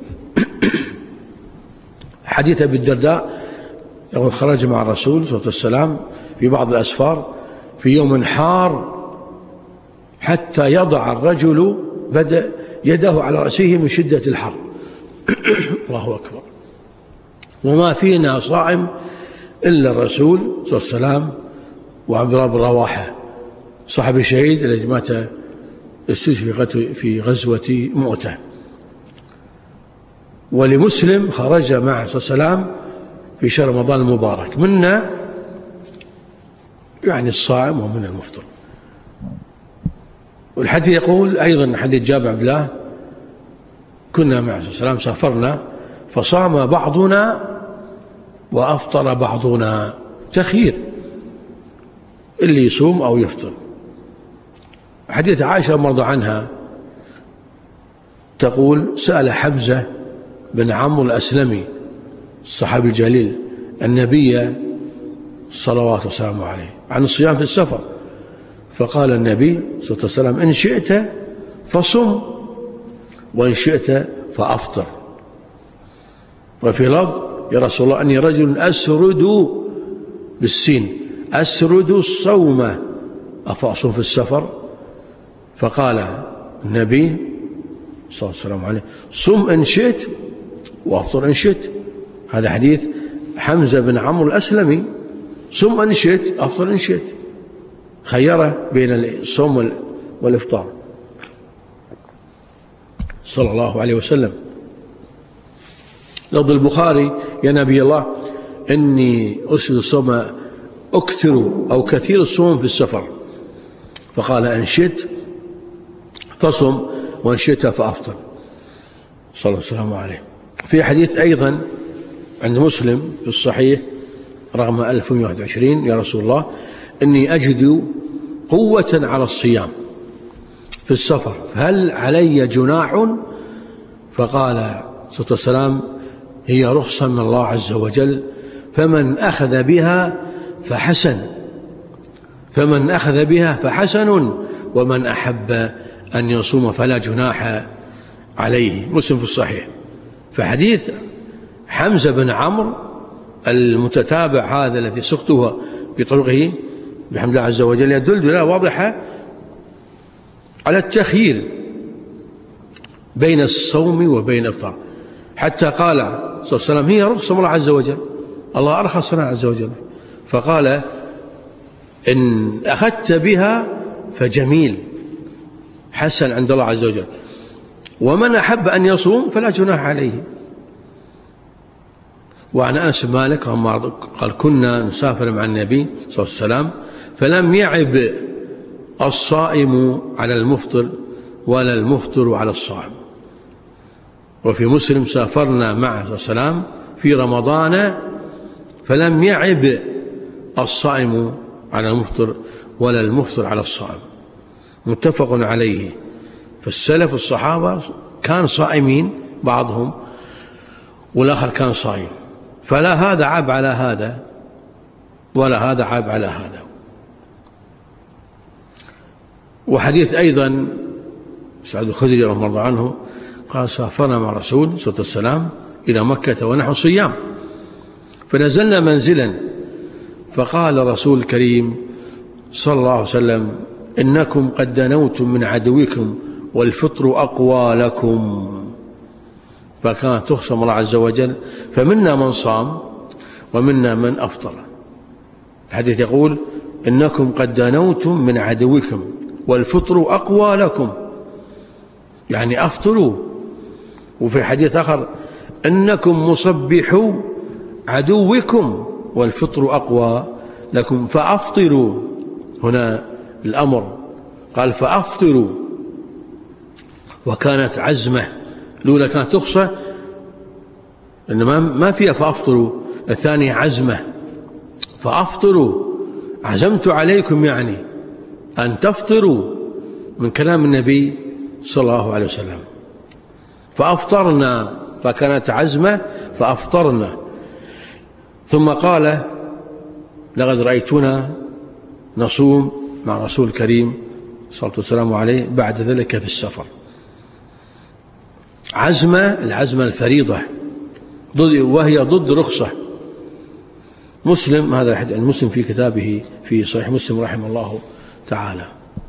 حديث أبي الدرداء يقول: خرج مع الرسول صلى الله عليه وسلم في بعض الأسفار في يوم حار حتى يضع الرجل بدأ يده على رأسه من شدة الحر. الله أكبر. وما فينا صائم إلا الرسول صلى الله عليه وسلم وعبد الله بن رواحة صاحب الشهيد الذي مات استشهد في غزوة مؤتة. ولمسلم خرج مع صلى الله عليه وسلم في شهر رمضان المبارك، منا يعني الصائم ومن المفطر. والحديث يقول أيضا حديث جابر عبد الله كنا مع صلى الله عليه وسلم سافرنا فصام بعضنا وأفطر بعضنا، تخيير اللي يصوم أو يفطر. حديث عائشة مرضى عنها تقول سأل حمزة بن عمرو الأسلمي الصحابي الجليل النبي صلوات وسلامه عليه عن الصيام في السفر، فقال النبي صلى الله عليه وسلم إن شئت فصم وإن شئت فأفطر. وفي لفظ يا رسول الله أني رجل أسرد بالسين أسرد الصوم أفأصوم في السفر؟ فقال النبي صلى الله عليه وسلم عليه صم إن شئت وأفطر إن شئت. هذا حديث حمزة بن عمرو الأسلمي، صم إن شئت أفطر إن شئت، خيره بين الصوم والإفطار صلى الله عليه وسلم. لفظ البخاري يا نبي الله إني أسد الصوم أكثر أو كثير الصوم في السفر، فقال إن شئت فصم وإن شئت فأفطر صلى الله عليه وسلم عليه. في حديث أيضا عند مسلم في الصحيح رقم ألف وواحد وعشرين يا رسول الله إني أجد قوة على الصيام في السفر هل علي جناح؟ فقال صلى الله عليه وسلم هي رخصة من الله عز وجل فمن أخذ بها فحسن فمن أخذ بها فحسن ومن أحب أن يصوم فلا جناح عليه. مسلم في الصحيح. فحديث حمزة بن عمرو المتتابع هذا الذي سقته بطرقه بحمد الله عز وجل يدل دلالة واضحة على التخيير بين الصوم وبين الإفطار، حتى قال صلى الله عليه وسلم هي رخصة من الله عز وجل، الله أرخص لنا عز وجل، فقال إن أخذت بها فجميل حسن عند الله عز وجل، ومن أحب أن يصوم فلا جناح عليه. وعن أنس بن مالك قال كنا نسافر مع النبي صلى الله عليه وسلم فلم يعب الصائم على المفطر ولا المفطر على الصائم. وفي مسلم سافرنا معه صلى الله عليه وسلم في رمضان فلم يعب الصائم على المفطر ولا المفطر على الصائم، متفق عليه. فالسلف الصحابة كان صائمين بعضهم والآخر كان صائم، فلا هذا عاب على هذا ولا هذا عاب على هذا. وحديث أيضا سعد الخدري رضي الله عنه قال سافرنا مع رسول صلى الله عليه وسلم إلى مكة ونحن صيام فنزلنا منزلا فقال رسول الكريم صلى الله عليه وسلم إنكم قد دنوتم من عدوكم والفطر أقوى لكم، فكانت تخصم الله عز وجل فمنا من صام ومنا من أفطر. الحديث يقول إنكم قد دنوتم من عدوكم والفطر أقوى لكم، يعني أفطروا. وفي حديث آخر إنكم مصبحوا عدوكم والفطر أقوى لكم فأفطروا. هنا الأمر قال فأفطروا، وكانت عزمة الأولى كانت تخصى إنما ما فيها فأفطروا، الثانية عزمة فأفطروا عزمت عليكم يعني أن تفطروا من كلام النبي صلى الله عليه وسلم. فأفطرنا فكانت عزمة فأفطرنا. ثم قال لقد رأيتنا نصوم مع رسول الكريم صلى الله عليه وسلم عليه بعد ذلك في السفر. عزمة العزمة الفريضة وهي ضد رخصة. مسلم هذا الحديث مسلم في كتابه في صحيح مسلم رحمه الله تعالى.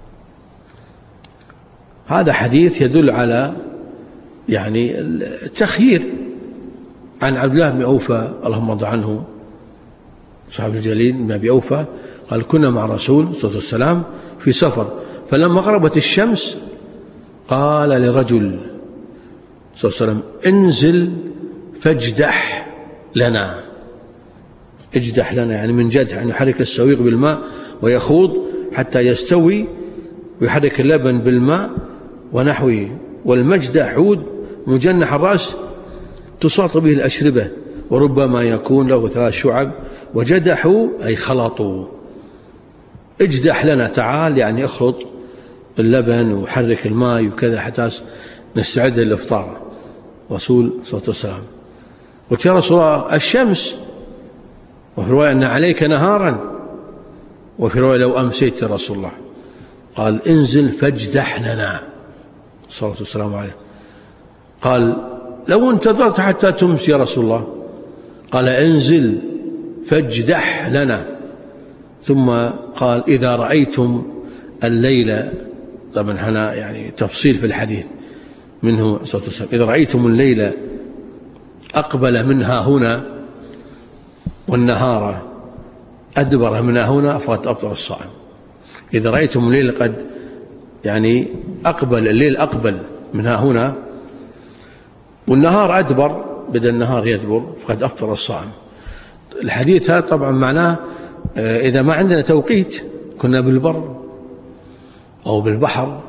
هذا حديث يدل على يعني التخيير. عن عبد الله بن أوفى اللهم رضى عنه صاحب الجليل بن أبي أوفى قال كنا مع الرسول صلى الله عليه وسلم في سفر، فلما غربت الشمس قال لرجل صلى الله عليه وسلم: انزل فاجدح لنا. اجدح لنا يعني من جدح، يعني يحرك السويق بالماء ويخوض حتى يستوي، ويحرك اللبن بالماء ونحوه. والمجدح عود مجنح الرأس تساط به الأشربة، وربما يكون له ثلاث شعب. وجدحوا أي خلطوا. اجدح لنا، تعال يعني اخلط اللبن وحرك الماء وكذا حتى نستعد للإفطار. رسول صلى الله عليه وسلم: قلت يا رسول الله الشمس، وفي رواية أن عليك نهارا، وفي رواية لو أمسيت يا رسول الله. قال: انزل فاجدح لنا صلى الله عليه وسلم. قال: لو انتظرت حتى تمس يا رسول الله. قال: انزل فاجدح لنا. ثم قال: إذا رأيتم الليل، طبعا هنا يعني تفصيل في الحديث منه صلى الله عليه وسلم: إذا رأيتم الليل أقبل منها هنا والنهار أدبر منها هنا فقد أفطر الصائم. إذا رأيتم الليل قد يعني أقبل، الليل أقبل منها هنا والنهار أدبر، بدأ النهار يدبر، فقد أفطر الصائم. الحديث هذا طبعا معناه إذا ما عندنا توقيت، كنا بالبر أو بالبحر،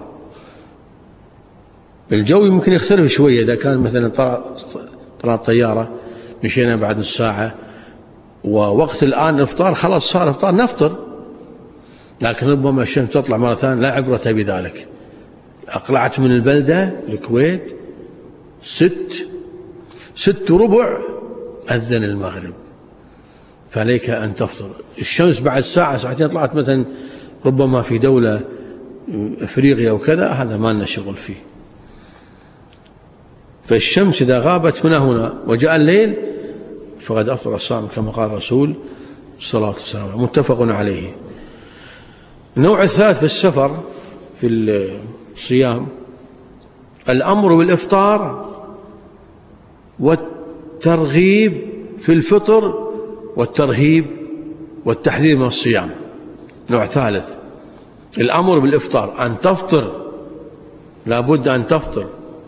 الجو يمكن يختلف شوية. إذا كان مثلا طلعت طيارة مشينا بعد الساعة ووقت الآن الإفطار، خلاص صار إفطار نفطر، لكن ربما الشمس تطلع مرة ثانية، لا عبرة بذلك. أقلعت من البلدة الكويت ست ست وربع أذن المغرب، فعليك أن تفطر. الشمس بعد ساعة ساعتين طلعت مثلا ربما في دولة أفريقيا وكذا، هذا ما لنا شغل فيه. فالشمس إذا غابت هنا هنا وجاء الليل فقد أفطر الصائم كما قال الرسول صلى الله عليه وسلم، متفق عليه. النوع الثالث في السفر في الصيام الأمر بالإفطار والترغيب في الفطر والترهيب والتحذير من الصيام. نوع ثالث الأمر بالإفطار، أن تفطر، لا بد أن تفطر،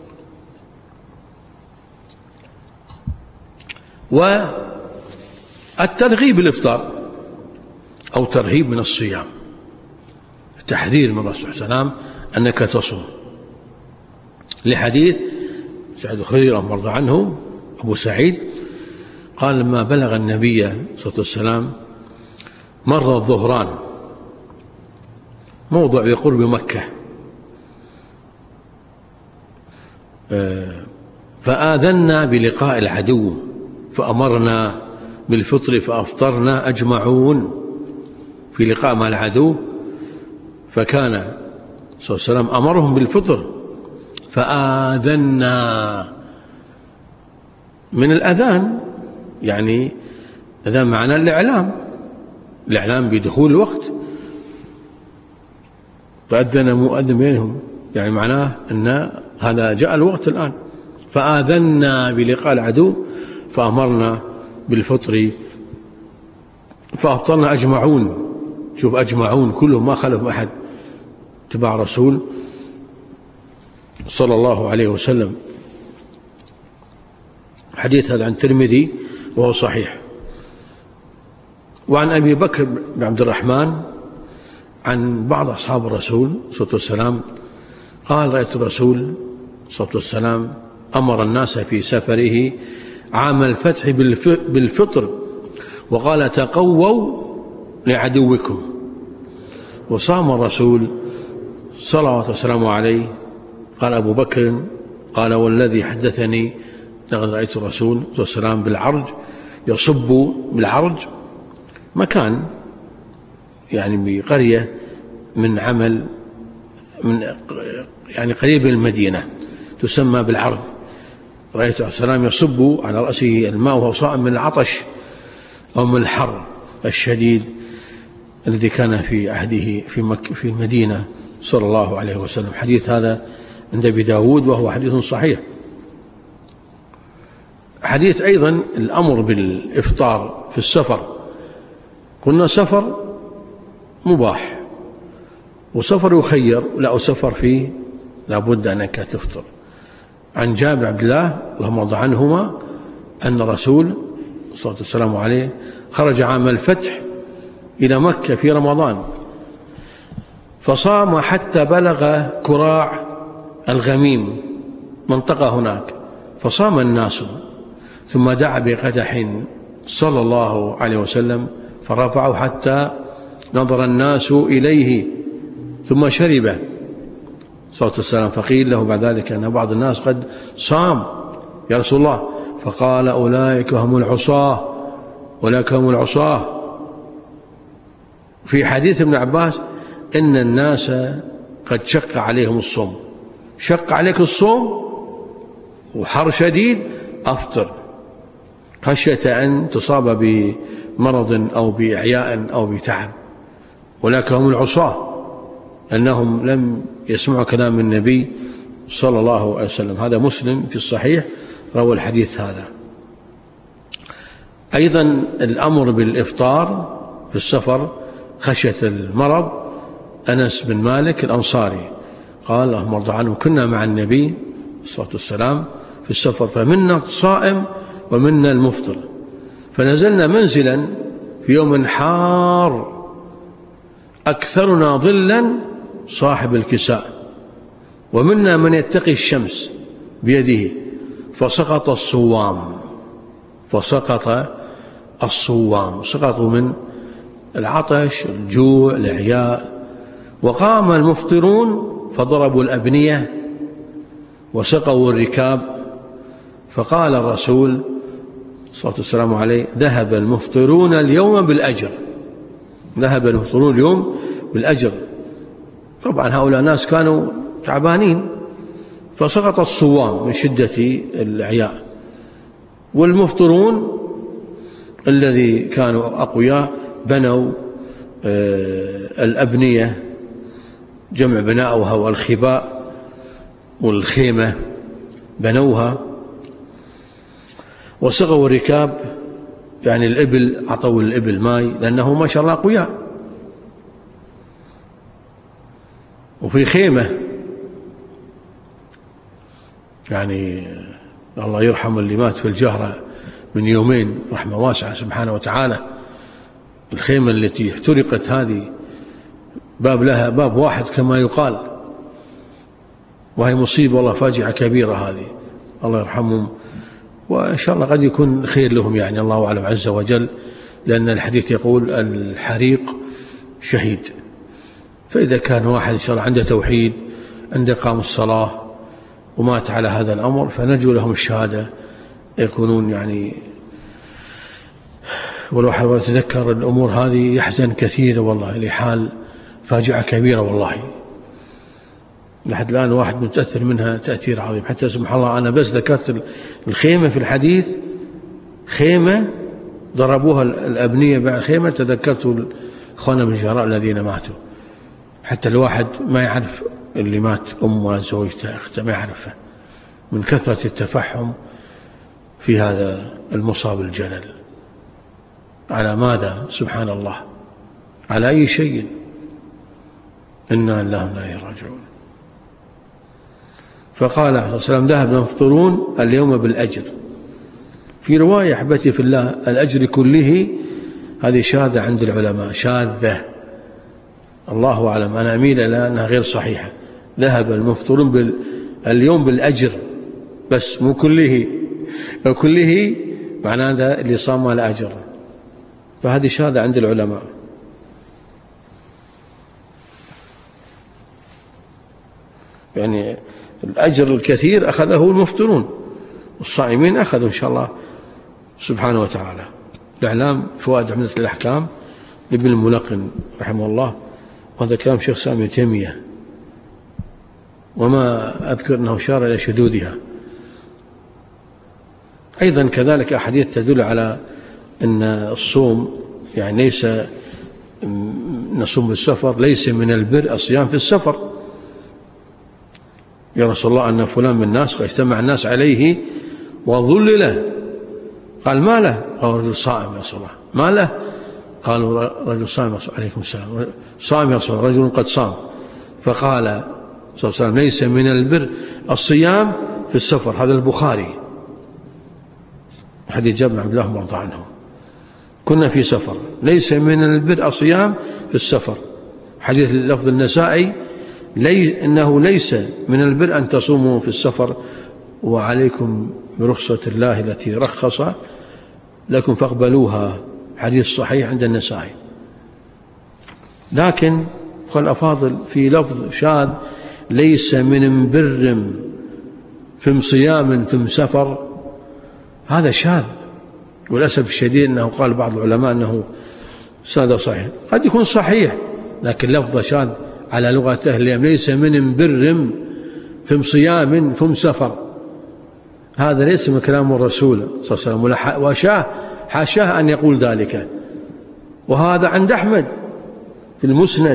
والترغيب بالإفطار أو ترهيب من الصيام، تحذير من الرسول صلى الله عليه وسلم أنك تصوم، لحديث سعيد الخدري رضي الله عنه أبو سعيد قال: لما بلغ النبي صلى الله عليه وسلم مر الظهران، موضع بقرب مكة، فآذنا بلقاء العدو فأمرنا بالفطر فأفطرنا أجمعون. في لقاء مع العدو فكان صلى الله عليه وسلم أمرهم بالفطر فآذنا، من الأذان يعني أذان معنى الإعلام، الإعلام بدخول الوقت، فأذن مؤذن بينهم يعني معناه أن هذا جاء الوقت الآن. فآذنا بلقاء العدو فأمرنا بالفطر فأفطرنا أجمعون. شوف أجمعون كلهم ما خلف أحد تبع رسول صلى الله عليه وسلم. حديث هذا عن الترمذي وهو صحيح. وعن أبي بكر بن عبد الرحمن عن بعض أصحاب الرسول صلى الله عليه وسلم قال: رأيت الرسول صلى الله عليه وسلم أمر الناس في سفره عام الفتح بالفطر وقال: تقووا لعدوكم. وصام الرسول صلوات وسلامه عليه. قال أبو بكر: قال والذي حدثني لقد رأيت الرسول صلى الله عليه وسلم بالعرج يصب، بالعرج مكان يعني بقرية من عمل من يعني قريب من المدينة تسمى بالعرج. رأيت عليه السلام يصب على رأسه الماء وهو صائم من العطش أو من الحر الشديد الذي كان في عهده في مكة في المدينة صلى الله عليه وسلم. حديث هذا عند أبي داود وهو حديث صحيح. حديث أيضا الأمر بالإفطار في السفر، قلنا سفر مباح وسفر يخير، لا سفر فيه لابد أنك تفطر. عن جابر عبد الله اللهم ارض عنهما أن الرسول صلى الله عليه وسلم عليه خرج عام الفتح إلى مكة في رمضان، فصام حتى بلغ كراع الغميم منطقة هناك، فصام الناس، ثم دعا بقدح صلى الله عليه وسلم فرفعه حتى نظر الناس إليه، ثم شرب صلى الله عليه وسلم، فقيل له بعد ذلك أن بعض الناس قد صام يا رسول الله، فقال أولئك هم العصاة، أولئك هم العصاة. في حديث ابن عباس إن الناس قد شق عليهم الصوم، شق عليك الصوم وحر شديد أفطر، خشية أن تصاب بمرض أو بإعياء أو بتعب. أولئك هم العصاة أنهم لم يسمعوا كلام النبي صلى الله عليه وسلم. هذا مسلم في الصحيح روى الحديث هذا. أيضا الأمر بالإفطار في السفر خشية المرض، أنس بن مالك الأنصاري قال اللهم ارض عنه كنا مع النبي صلى الله عليه وسلم في السفر، فمنا الصائم ومنا المفطر، فنزلنا منزلا في يوم حار أكثرنا ظلا صاحب الكساء، ومنا من يتقي الشمس بيده، فسقط الصوام، فسقط الصوام، سقطوا من العطش الجوع الإعياء. وقام المفطرون فضربوا الأبنية وسقوا الركاب، فقال الرسول صلى الله عليه وسلم عليه ذهب المفطرون اليوم بالأجر، ذهب المفطرون اليوم بالأجر. طبعا هؤلاء الناس كانوا تعبانين، فسقط الصوام من شدة الإعياء، والمفطرون الذي كانوا أقوياء بنوا الأبنية، جمع بناؤها والخباء والخيمة بنوها، وسقوا الركاب يعني الإبل، عطوا الإبل ماء لأنه ما شاء الله أقوياء. وفي خيمة يعني الله يرحم اللي مات في الجهرة من يومين رحمة واسعة سبحانه وتعالى، الخيمة التي احترقت هذه باب لها باب واحد كما يقال، وهي مصيبة والله فاجعة كبيرة هذه، الله يرحمهم، وإن شاء الله قد يكون خير لهم يعني، الله أعلم عز وجل، لأن الحديث يقول الحريق شهيد. فإذا كان واحد إن شاء الله عنده توحيد، عنده قام الصلاة ومات على هذا الأمر، فنرجو لهم الشهادة، يكونون يعني، والواحد يتذكر الأمور هذه يحزن كثير والله، لحال فاجعة كبيرة والله، لحد الآن واحد متأثر منها تأثير عظيم. حتى سبحان الله أنا بس ذكرت الخيمة في الحديث، خيمة ضربوها الأبنية بعد خيمة، تذكرت الإخوان من الجراء الذين ماتوا، حتى الواحد ما يعرف اللي مات أمه زوجته أخته، ما يعرفه من كثرة التفحم في هذا المصاب الجلل. على ماذا سبحان الله؟ على أي شيء؟ إنا لله وإنا إليه راجعون. فقال عليه الصلاة والسلام ذهب المفطرون اليوم بالأجر. في رواية أحبتي في الله الأجر كله، هذه شاذة عند العلماء، شاذة الله أعلم، أنا أميل إلى أنها غير صحيحة. ذهب المفطرون بال... اليوم بالأجر بس، مو كله، كله معناه هذا اللي صام على أجر، فهذه شاذة عند العلماء. يعني الأجر الكثير أخذه المفطرون، الصائمين أخذوا إن شاء الله سبحانه وتعالى. الإعلام فوائد عمدة الأحكام لابن الملقن رحمه الله، وهذا كلام شيخ سامي تيمية، وما أذكر أنه شار إلى شذوذها. أيضا كذلك أحاديث تدل على أن الصوم يعني ليس نصوم بالسفر، ليس من البر الصيام في السفر. يا رسول الله أن فلان من الناس اجتمع الناس عليه وظلله، قال ما له؟ قال رجل صائم يا رسول الله. ما له؟ قالوا رجل صائم عليكم السلام، صائم يا رسول الله، رجل قد صام. فقال صلى الله عليه وسلم: ليس من البر الصيام في السفر. هذا البخاري، حديث جابر بن عبد الله مرضى عنه. كنا في سفر، ليس من البر الصيام في السفر. حديث لفظ النسائي: لي إنه ليس من البر أن تصوموا في السفر وعليكم برخصة الله التي رخص لكم فاقبلوها. حديث صحيح عند النسائي. لكن قال الأفاضل في لفظ شاذ: ليس من بر فم صيام فم سفر. هذا شاذ، وللأسف الشديد أنه قال بعض العلماء أنه هذا صحيح. قد يكون صحيح، لكن لفظ شاذ على لغة أهل اليمن: ليس من بر فم صيام فم سفر. هذا ليس من كلام الرسول صلى الله عليه وسلم، وشاه حاشاه أن يقول ذلك. وهذا عند أحمد في المسند،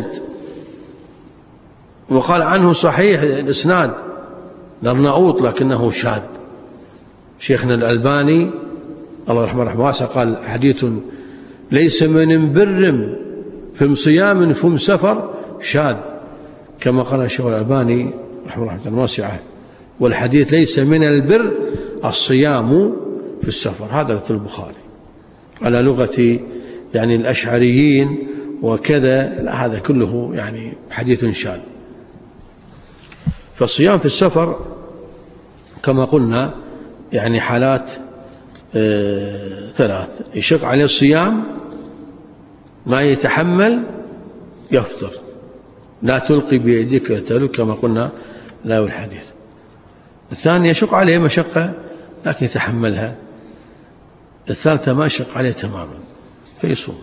وقال عنه صحيح الإسناد لرناؤوط، لكنه شاذ. شيخنا الألباني الله يرحمه رحمه واسعة قال: حديث ليس من بر فم صيام فم سفر شاذ، كما قال الشيخ الألباني رحمه الله رحمه واسعة. والحديث ليس من البر الصيام في السفر. هذا في البخاري على لغة يعني الأشعريين وكذا. لا، هذا كله يعني حديث شاذ. فالصيام في السفر كما قلنا يعني حالات آه ثلاث: يشق عليه الصيام، ما يتحمل، يفطر. لا تلقي بيديك تهلك كما قلنا لا الحديث. الثاني يشق عليه مشقة لكن يتحملها. الثالثة ما يشق عليه تماما فيصوم.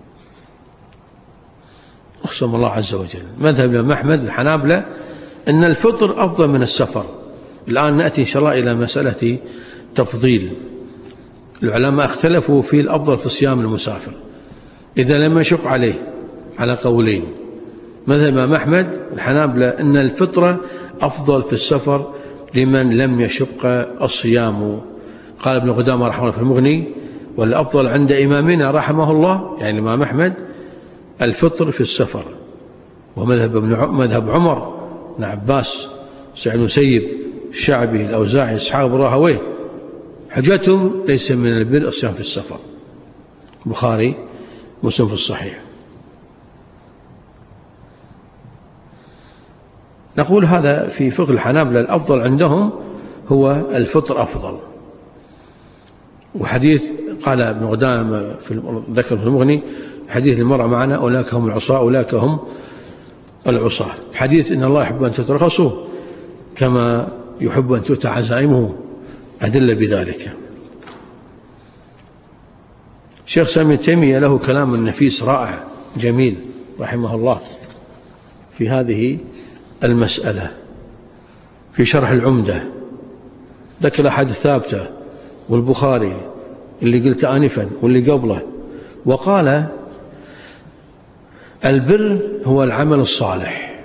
أقسم الله عز وجل. مذهب الإمام أحمد الحنابلة أن الفطر أفضل من السفر. الآن نأتي إن شاء الله إلى مسألة تفضيل. العلماء اختلفوا في الأفضل في صيام المسافر إذا لم يشق عليه على قولين. مذهب الإمام أحمد الحنابلة أن الفطرة أفضل في السفر لمن لم يشق الصيام. قال ابن قدامة رحمه الله في المغني: والأفضل عند إمامنا رحمه الله يعني الإمام أحمد الفطر في السفر. ومذهب مذهب عمر بن عباس، سعيد بن سيب، الشعبي، الأوزاعي، إسحاق بن راهويه حجتهم ليس من البر الصيام في السفر. البخاري مسلم في الصحيح. نقول هذا في فقه الحنابلة الأفضل عندهم هو الفطر أفضل. وحديث قال ابن قدامة في ذكر في المغني: حديث المرأة معنا أولاك هم العصاة أولاك هم العصاة. حديث إن الله يحب أن تترخصوا كما يحب أن تؤتى عزائمه، أدلة بذلك. الشيخ سامي تيمية له كلام نفيس رائع جميل رحمه الله في هذه المسألة في شرح العمدة. ذكر الأحاديث ثابتة والبخاري اللي قلت آنفا واللي قبله، وقال: البر هو العمل الصالح.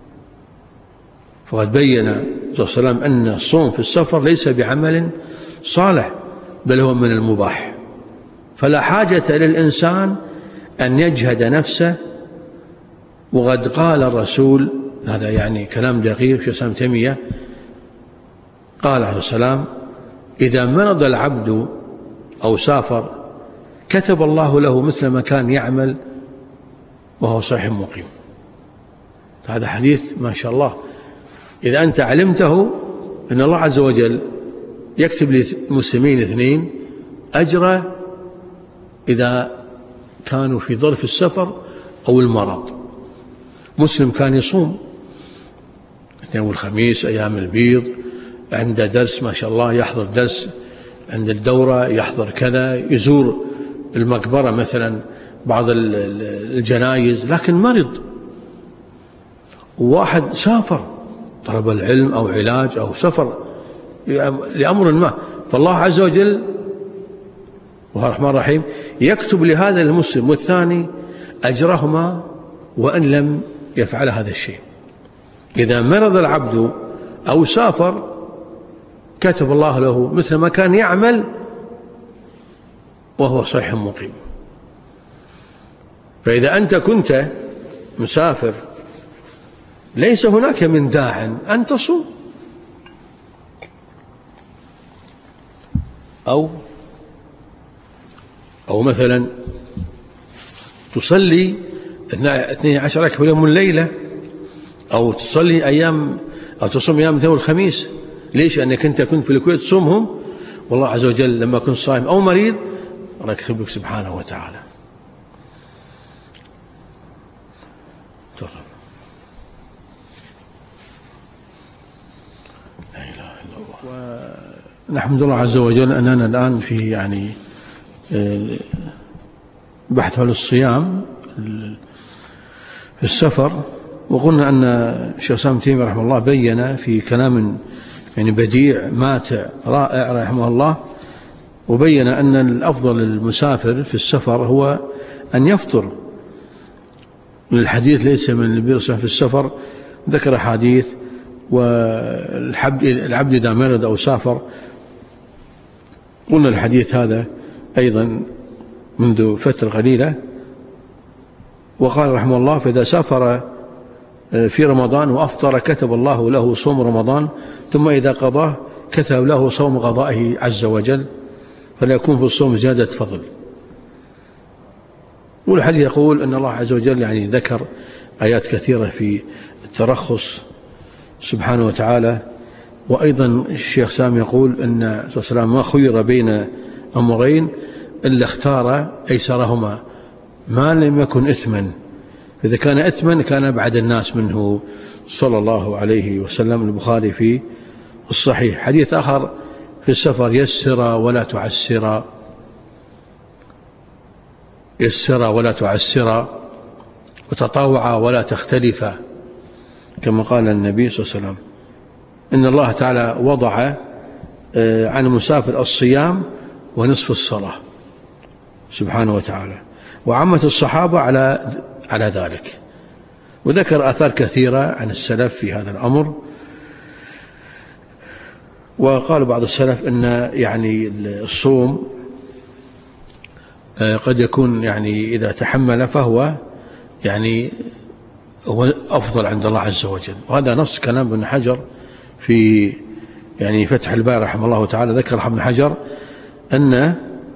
فقد بين صلى الله عليه وسلم أن الصوم في السفر ليس بعمل صالح بل هو من المباح. فلا حاجة للإنسان أن يجهد نفسه. وقد قال الرسول، هذا يعني كلام دقيق في سام تيمية، قال عليه السلام: إذا مرض العبد أو سافر كتب الله له مثل ما كان يعمل وهو صحيح مقيم. هذا حديث ما شاء الله إذا أنت علمته أن الله عز وجل يكتب للمسلمين اثنين أجر إذا كانوا في ظرف السفر أو المرض. مسلم كان يصوم يوم الخميس أيام البيض، عنده درس ما شاء الله يحضر درس، عند الدورة يحضر كذا، يزور المقبرة مثلا بعض الجنايز، لكن مرض. وواحد سافر طلب العلم أو علاج أو سفر لأمر ما، فالله عز وجل وهو الرحمن الرحيم يكتب لهذا المسلم والثاني أجرهما وإن لم يفعل هذا الشيء. إذا مرض العبد أو سافر كتب الله له مثل ما كان يعمل وهو صحيح مقيم. فإذا أنت كنت مسافر ليس هناك من داع أن تصوم. أو أو مثلا تصلي اثني عشر ركعة في يوم الليلة، أو تصلي أيام أو تصوم أيام الاثنين والخميس. ليش؟ أنك أنت كنت في الكويت تصومهم، والله عز وجل لما كنت صائم أو مريض ركبك سبحانه وتعالى. تفضل. لا إله إلا الله. ونحمد الله عز وجل أننا الآن في يعني بحث حول الصيام في السفر، وقلنا أن الشيخ الإسلام ابن تيمية رحمه الله بين في كلام يعني بديع ماتع رائع رحمه الله، وبين أن الأفضل للمسافر في السفر هو أن يفطر. الحديث ليس من البر في السفر، ذكر حديث، والعبد إذا مرض أو سافر، قلنا الحديث هذا أيضا منذ فترة قليلة. وقال رحمه الله: فإذا سافر في رمضان وأفطر كتب الله له صوم رمضان، ثم إذا قضاه كتب له صوم قضائه عز وجل، فلا يكون في الصوم زيادة فضل. والحديث يقول أن الله عز وجل يعني ذكر آيات كثيرة في الترخص سبحانه وتعالى. وأيضا الشيخ سام يقول أن صلى الله عليه وسلم ما خير بين أمرين إلا اختار أيسرهما ما لم يكن إثما، إذا كان إثما كان أبعد الناس منه صلى الله عليه وسلم. البخاري في الصحيح. حديث آخر في السفر: يسر ولا تعسر، يسر ولا تعسر، وتطاوع ولا تختلف، كما قال النبي صلى الله عليه وسلم. إن الله تعالى وضع عن المسافر الصيام ونصف الصلاة سبحانه وتعالى، وعمت الصحابة على على ذلك، وذكر آثار كثيرة عن السلف في هذا الأمر. وقال بعض السلف أن يعني الصوم قد يكون يعني إذا تحمل فهو يعني هو أفضل عند الله عز وجل. وهذا نص كلام ابن حجر في يعني فتح الباري رحمه الله تعالى. ذكر ابن حجر أن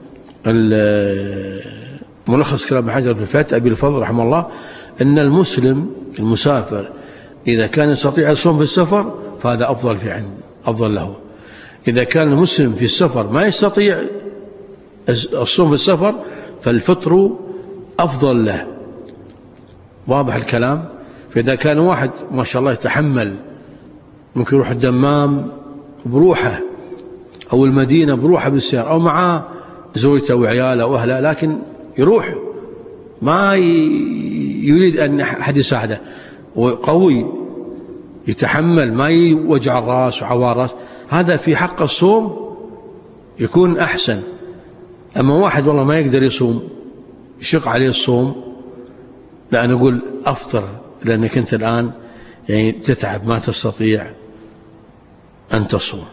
ملخص كلام ابن حجر في الفتح أبي الفضل رحمه الله أن المسلم المسافر إذا كان يستطيع الصوم في السفر فهذا أفضل في عند أفضل له. إذا كان المسلم في السفر ما يستطيع الصوم في السفر فالفطر أفضل له. واضح الكلام؟ فإذا كان واحد ما شاء الله يتحمل، ممكن يروح الدمام بروحه أو المدينة بروحه بالسيارة، أو معاه زوجته وعياله وأهله، لكن يروح ما يريد أن أحد يساعده، وقوي يتحمل ما يوجع الراس وعوار الراس، هذا في حق الصوم يكون أحسن. أما واحد والله ما يقدر يصوم يشق عليه الصوم، لا نقول أفطر، لأنك أنت الآن يعني تتعب ما تستطيع أن تصوم.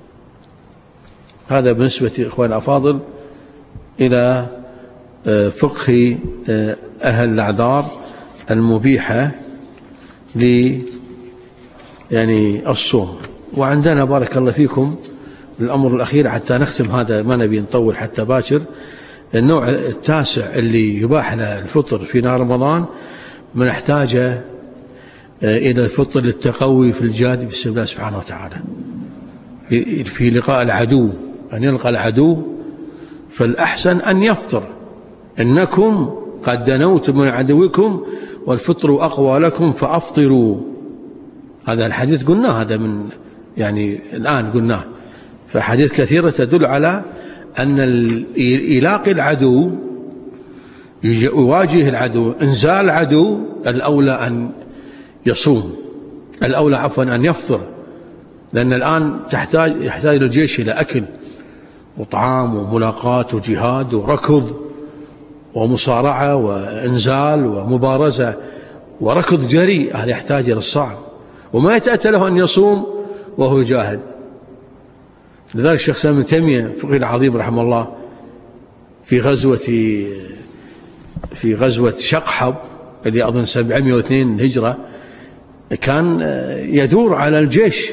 هذا بالنسبة إخوان الأفاضل إلى فقه أهل الأعذار المبيحة ل يعني الصوم. وعندنا بارك الله فيكم الأمر الأخير حتى نختم هذا، ما نبي نطول حتى باكر. النوع التاسع اللي يباح له الفطر في نهار رمضان، من احتاج إلى الفطر للتقوي في الجهاد في سبيل الله سبحانه وتعالى، في لقاء العدو، أن يلقى العدو، فالأحسن أن يفطر. إنكم قد دنوتم من عدوكم والفطر أقوى لكم فأفطروا. هذا الحديث قلناه، هذا من يعني الآن قلناه، فحديث كثيرة تدل على أن يلاقي العدو، يواجه العدو، إنزال العدو، الأولى أن يصوم، الأولى عفوا أن يفطر، لأن الآن تحتاج يحتاج الجيش إلى أكل وطعام وملاقات وجهاد وركض ومصارعة وإنزال ومبارزة وركض جري، هذا يحتاج إلى الصعب، وما يتأتى له أن يصوم وهو يجاهد. لذلك الشيخ سامي تيمية فقيه العظيم رحمه الله في غزوة في غزوة شقحب اللي أظن سبعمائة واثنين هجرة، كان يدور على الجيش،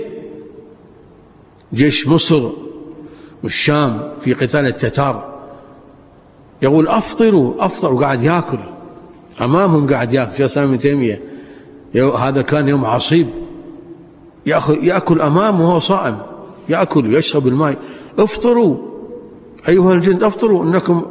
جيش مصر والشام في قتال التتار، يقول أفطروا أفطروا، قاعد يأكل أمامهم، قاعد يأكل. شيخ الإسلام ابن تيمية هذا كان يوم عصيب، يأكل, يأكل أمامه وهو صائم، يأكل ويشرب الماء. افطروا أيها الجند، افطروا إنكم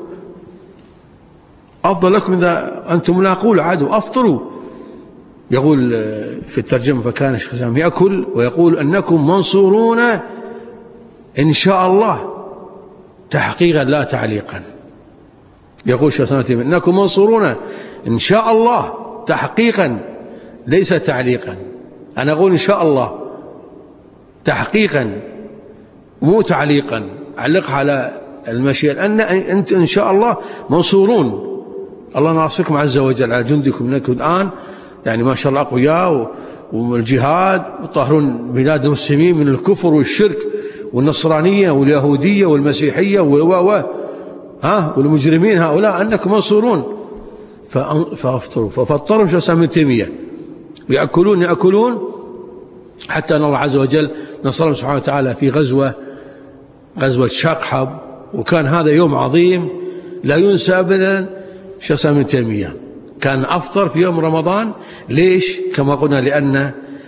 أفضل لكم إذا أنتم لاقوا العدو، أفطروا. يقول في الترجمة فكان الشيخ الإسلام يأكل ويقول أنكم منصورون إن شاء الله، تحقيقا لا تعليقا. يقول الشيخ الإسلام أنكم منصورون إن شاء الله تحقيقا ليس تعليقا. أنا أقول إن شاء الله تحقيقا مو تعليقا، علقها على المشيئة، لأن أنت إن شاء الله منصورون، الله ناصركم عز وجل على جندكم. أنكم الآن يعني ما شاء الله أقوياء والجهاد وطهرون بلاد المسلمين من الكفر والشرك والنصرانية واليهودية والمسيحية و ها والمجرمين هؤلاء، أنكم منصورون. فأفطروا ففطروا شيخ الإسلام ابن تيمية، ويأكلون يأكلون حتى أن الله عز وجل نصرهم سبحانه وتعالى في غزوة غزوة شقحب. وكان هذا يوم عظيم لا ينسى أبدا. شيخ الإسلام ابن تيمية كان أفطر في يوم رمضان. ليش؟ كما قلنا لأن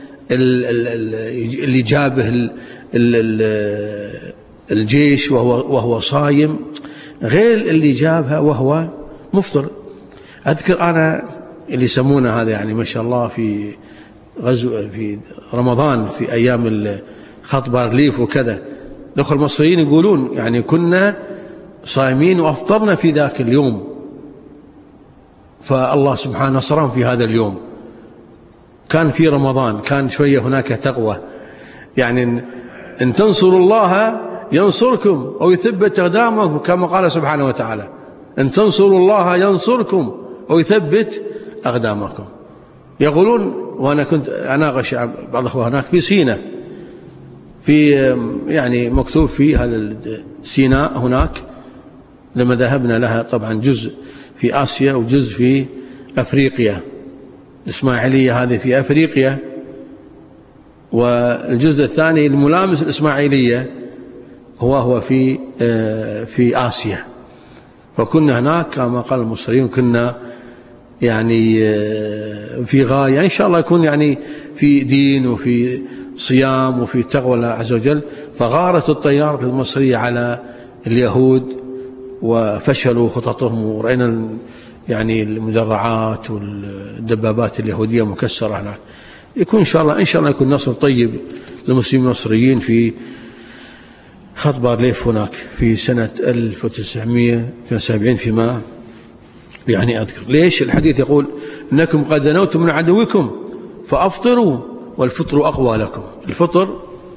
اللي جابه الجيش وهو وهو صايم غير اللي جابها وهو مفطر. أذكر أنا اللي يسمونه هذا يعني ما شاء الله في غزو في رمضان في أيام خط بارليف وكذا، الأخوة المصريين يقولون يعني كنا صايمين وأفطرنا في ذاك اليوم، فالله سبحانه نصرهم في هذا اليوم. كان في رمضان، كان شوية هناك تقوى، يعني إن تنصروا الله ينصركم أو يثبت أقدامكم كما قال سبحانه وتعالى، إن تنصروا الله ينصركم أو يثبت أقدامكم. يقولون، وأنا كنت أناقش بعض الأخوة هناك في سيناء، في يعني مكتوب في هذا سيناء هناك لما ذهبنا لها طبعا جزء في آسيا وجزء في أفريقيا، الإسماعيلية هذه في أفريقيا، والجزء الثاني الملامس الإسماعيلية هو هو في في آسيا. فكنا هناك كما قال المصريين كنا يعني في غاية إن شاء الله يكون يعني في دين وفي صيام وفي تقوى الله عز وجل. فغارت الطيارة المصرية على اليهود وفشلوا خططهم، ورأينا يعني المدرعات والدبابات اليهودية مكسرة هناك. يكون إن شاء الله إن شاء الله يكون نصر طيب للمسلمين المصريين في خط بارليف هناك في سنة ألف وتسعمائة واثنين وسبعين فيما يعني أذكر. ليش الحديث يقول إنكم قد دنوتم من عدوكم فأفطروا والفطر أقوى لكم. الفطر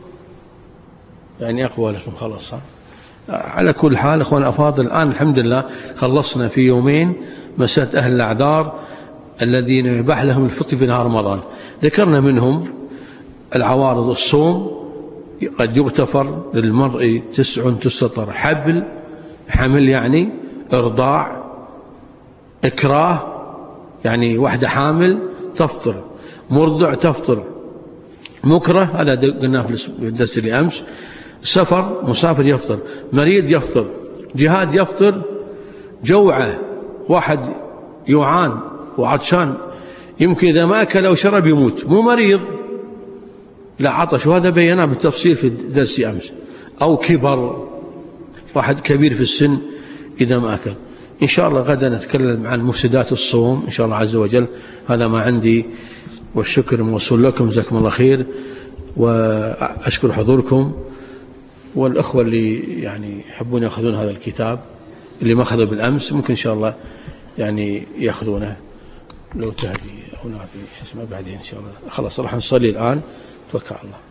يعني أقوى لكم خلاص. على كل حال أخوان أفاضل، الآن الحمد لله خلصنا في يومين مسألة أهل الأعذار الذين يباح لهم الفطر في نهار رمضان. ذكرنا منهم العوارض، الصوم قد يغتفر للمرء تسع تستطر، حبل حمل يعني إرضاع، إكراه يعني واحدة حامل تفطر، مرضع تفطر، مكره هذا قلناه في الدرس اللي أمس، سفر مسافر يفطر، مريض يفطر، جهاد يفطر، جوعة واحد يعان وعطشان يمكن إذا ما أكل أو شرب يموت، مو مريض لا عطش، وهذا بيناه بالتفصيل في درس أمس. أو كبر، واحد كبير في السن إذا ما أكل. إن شاء الله غدا نتكلم عن مفسدات الصوم إن شاء الله عز وجل. هذا ما عندي، والشكر موصول لكم، جزاكم الله خير، وأشكر حضوركم. والأخوة اللي يعني يحبون يأخذون هذا الكتاب اللي ما أخذوا بالأمس ممكن إن شاء الله يعني يأخذونه لو تهدي أو نعطي شو اسمه بعدين إن شاء الله. خلاص راح نصلي الآن، توكل على الله.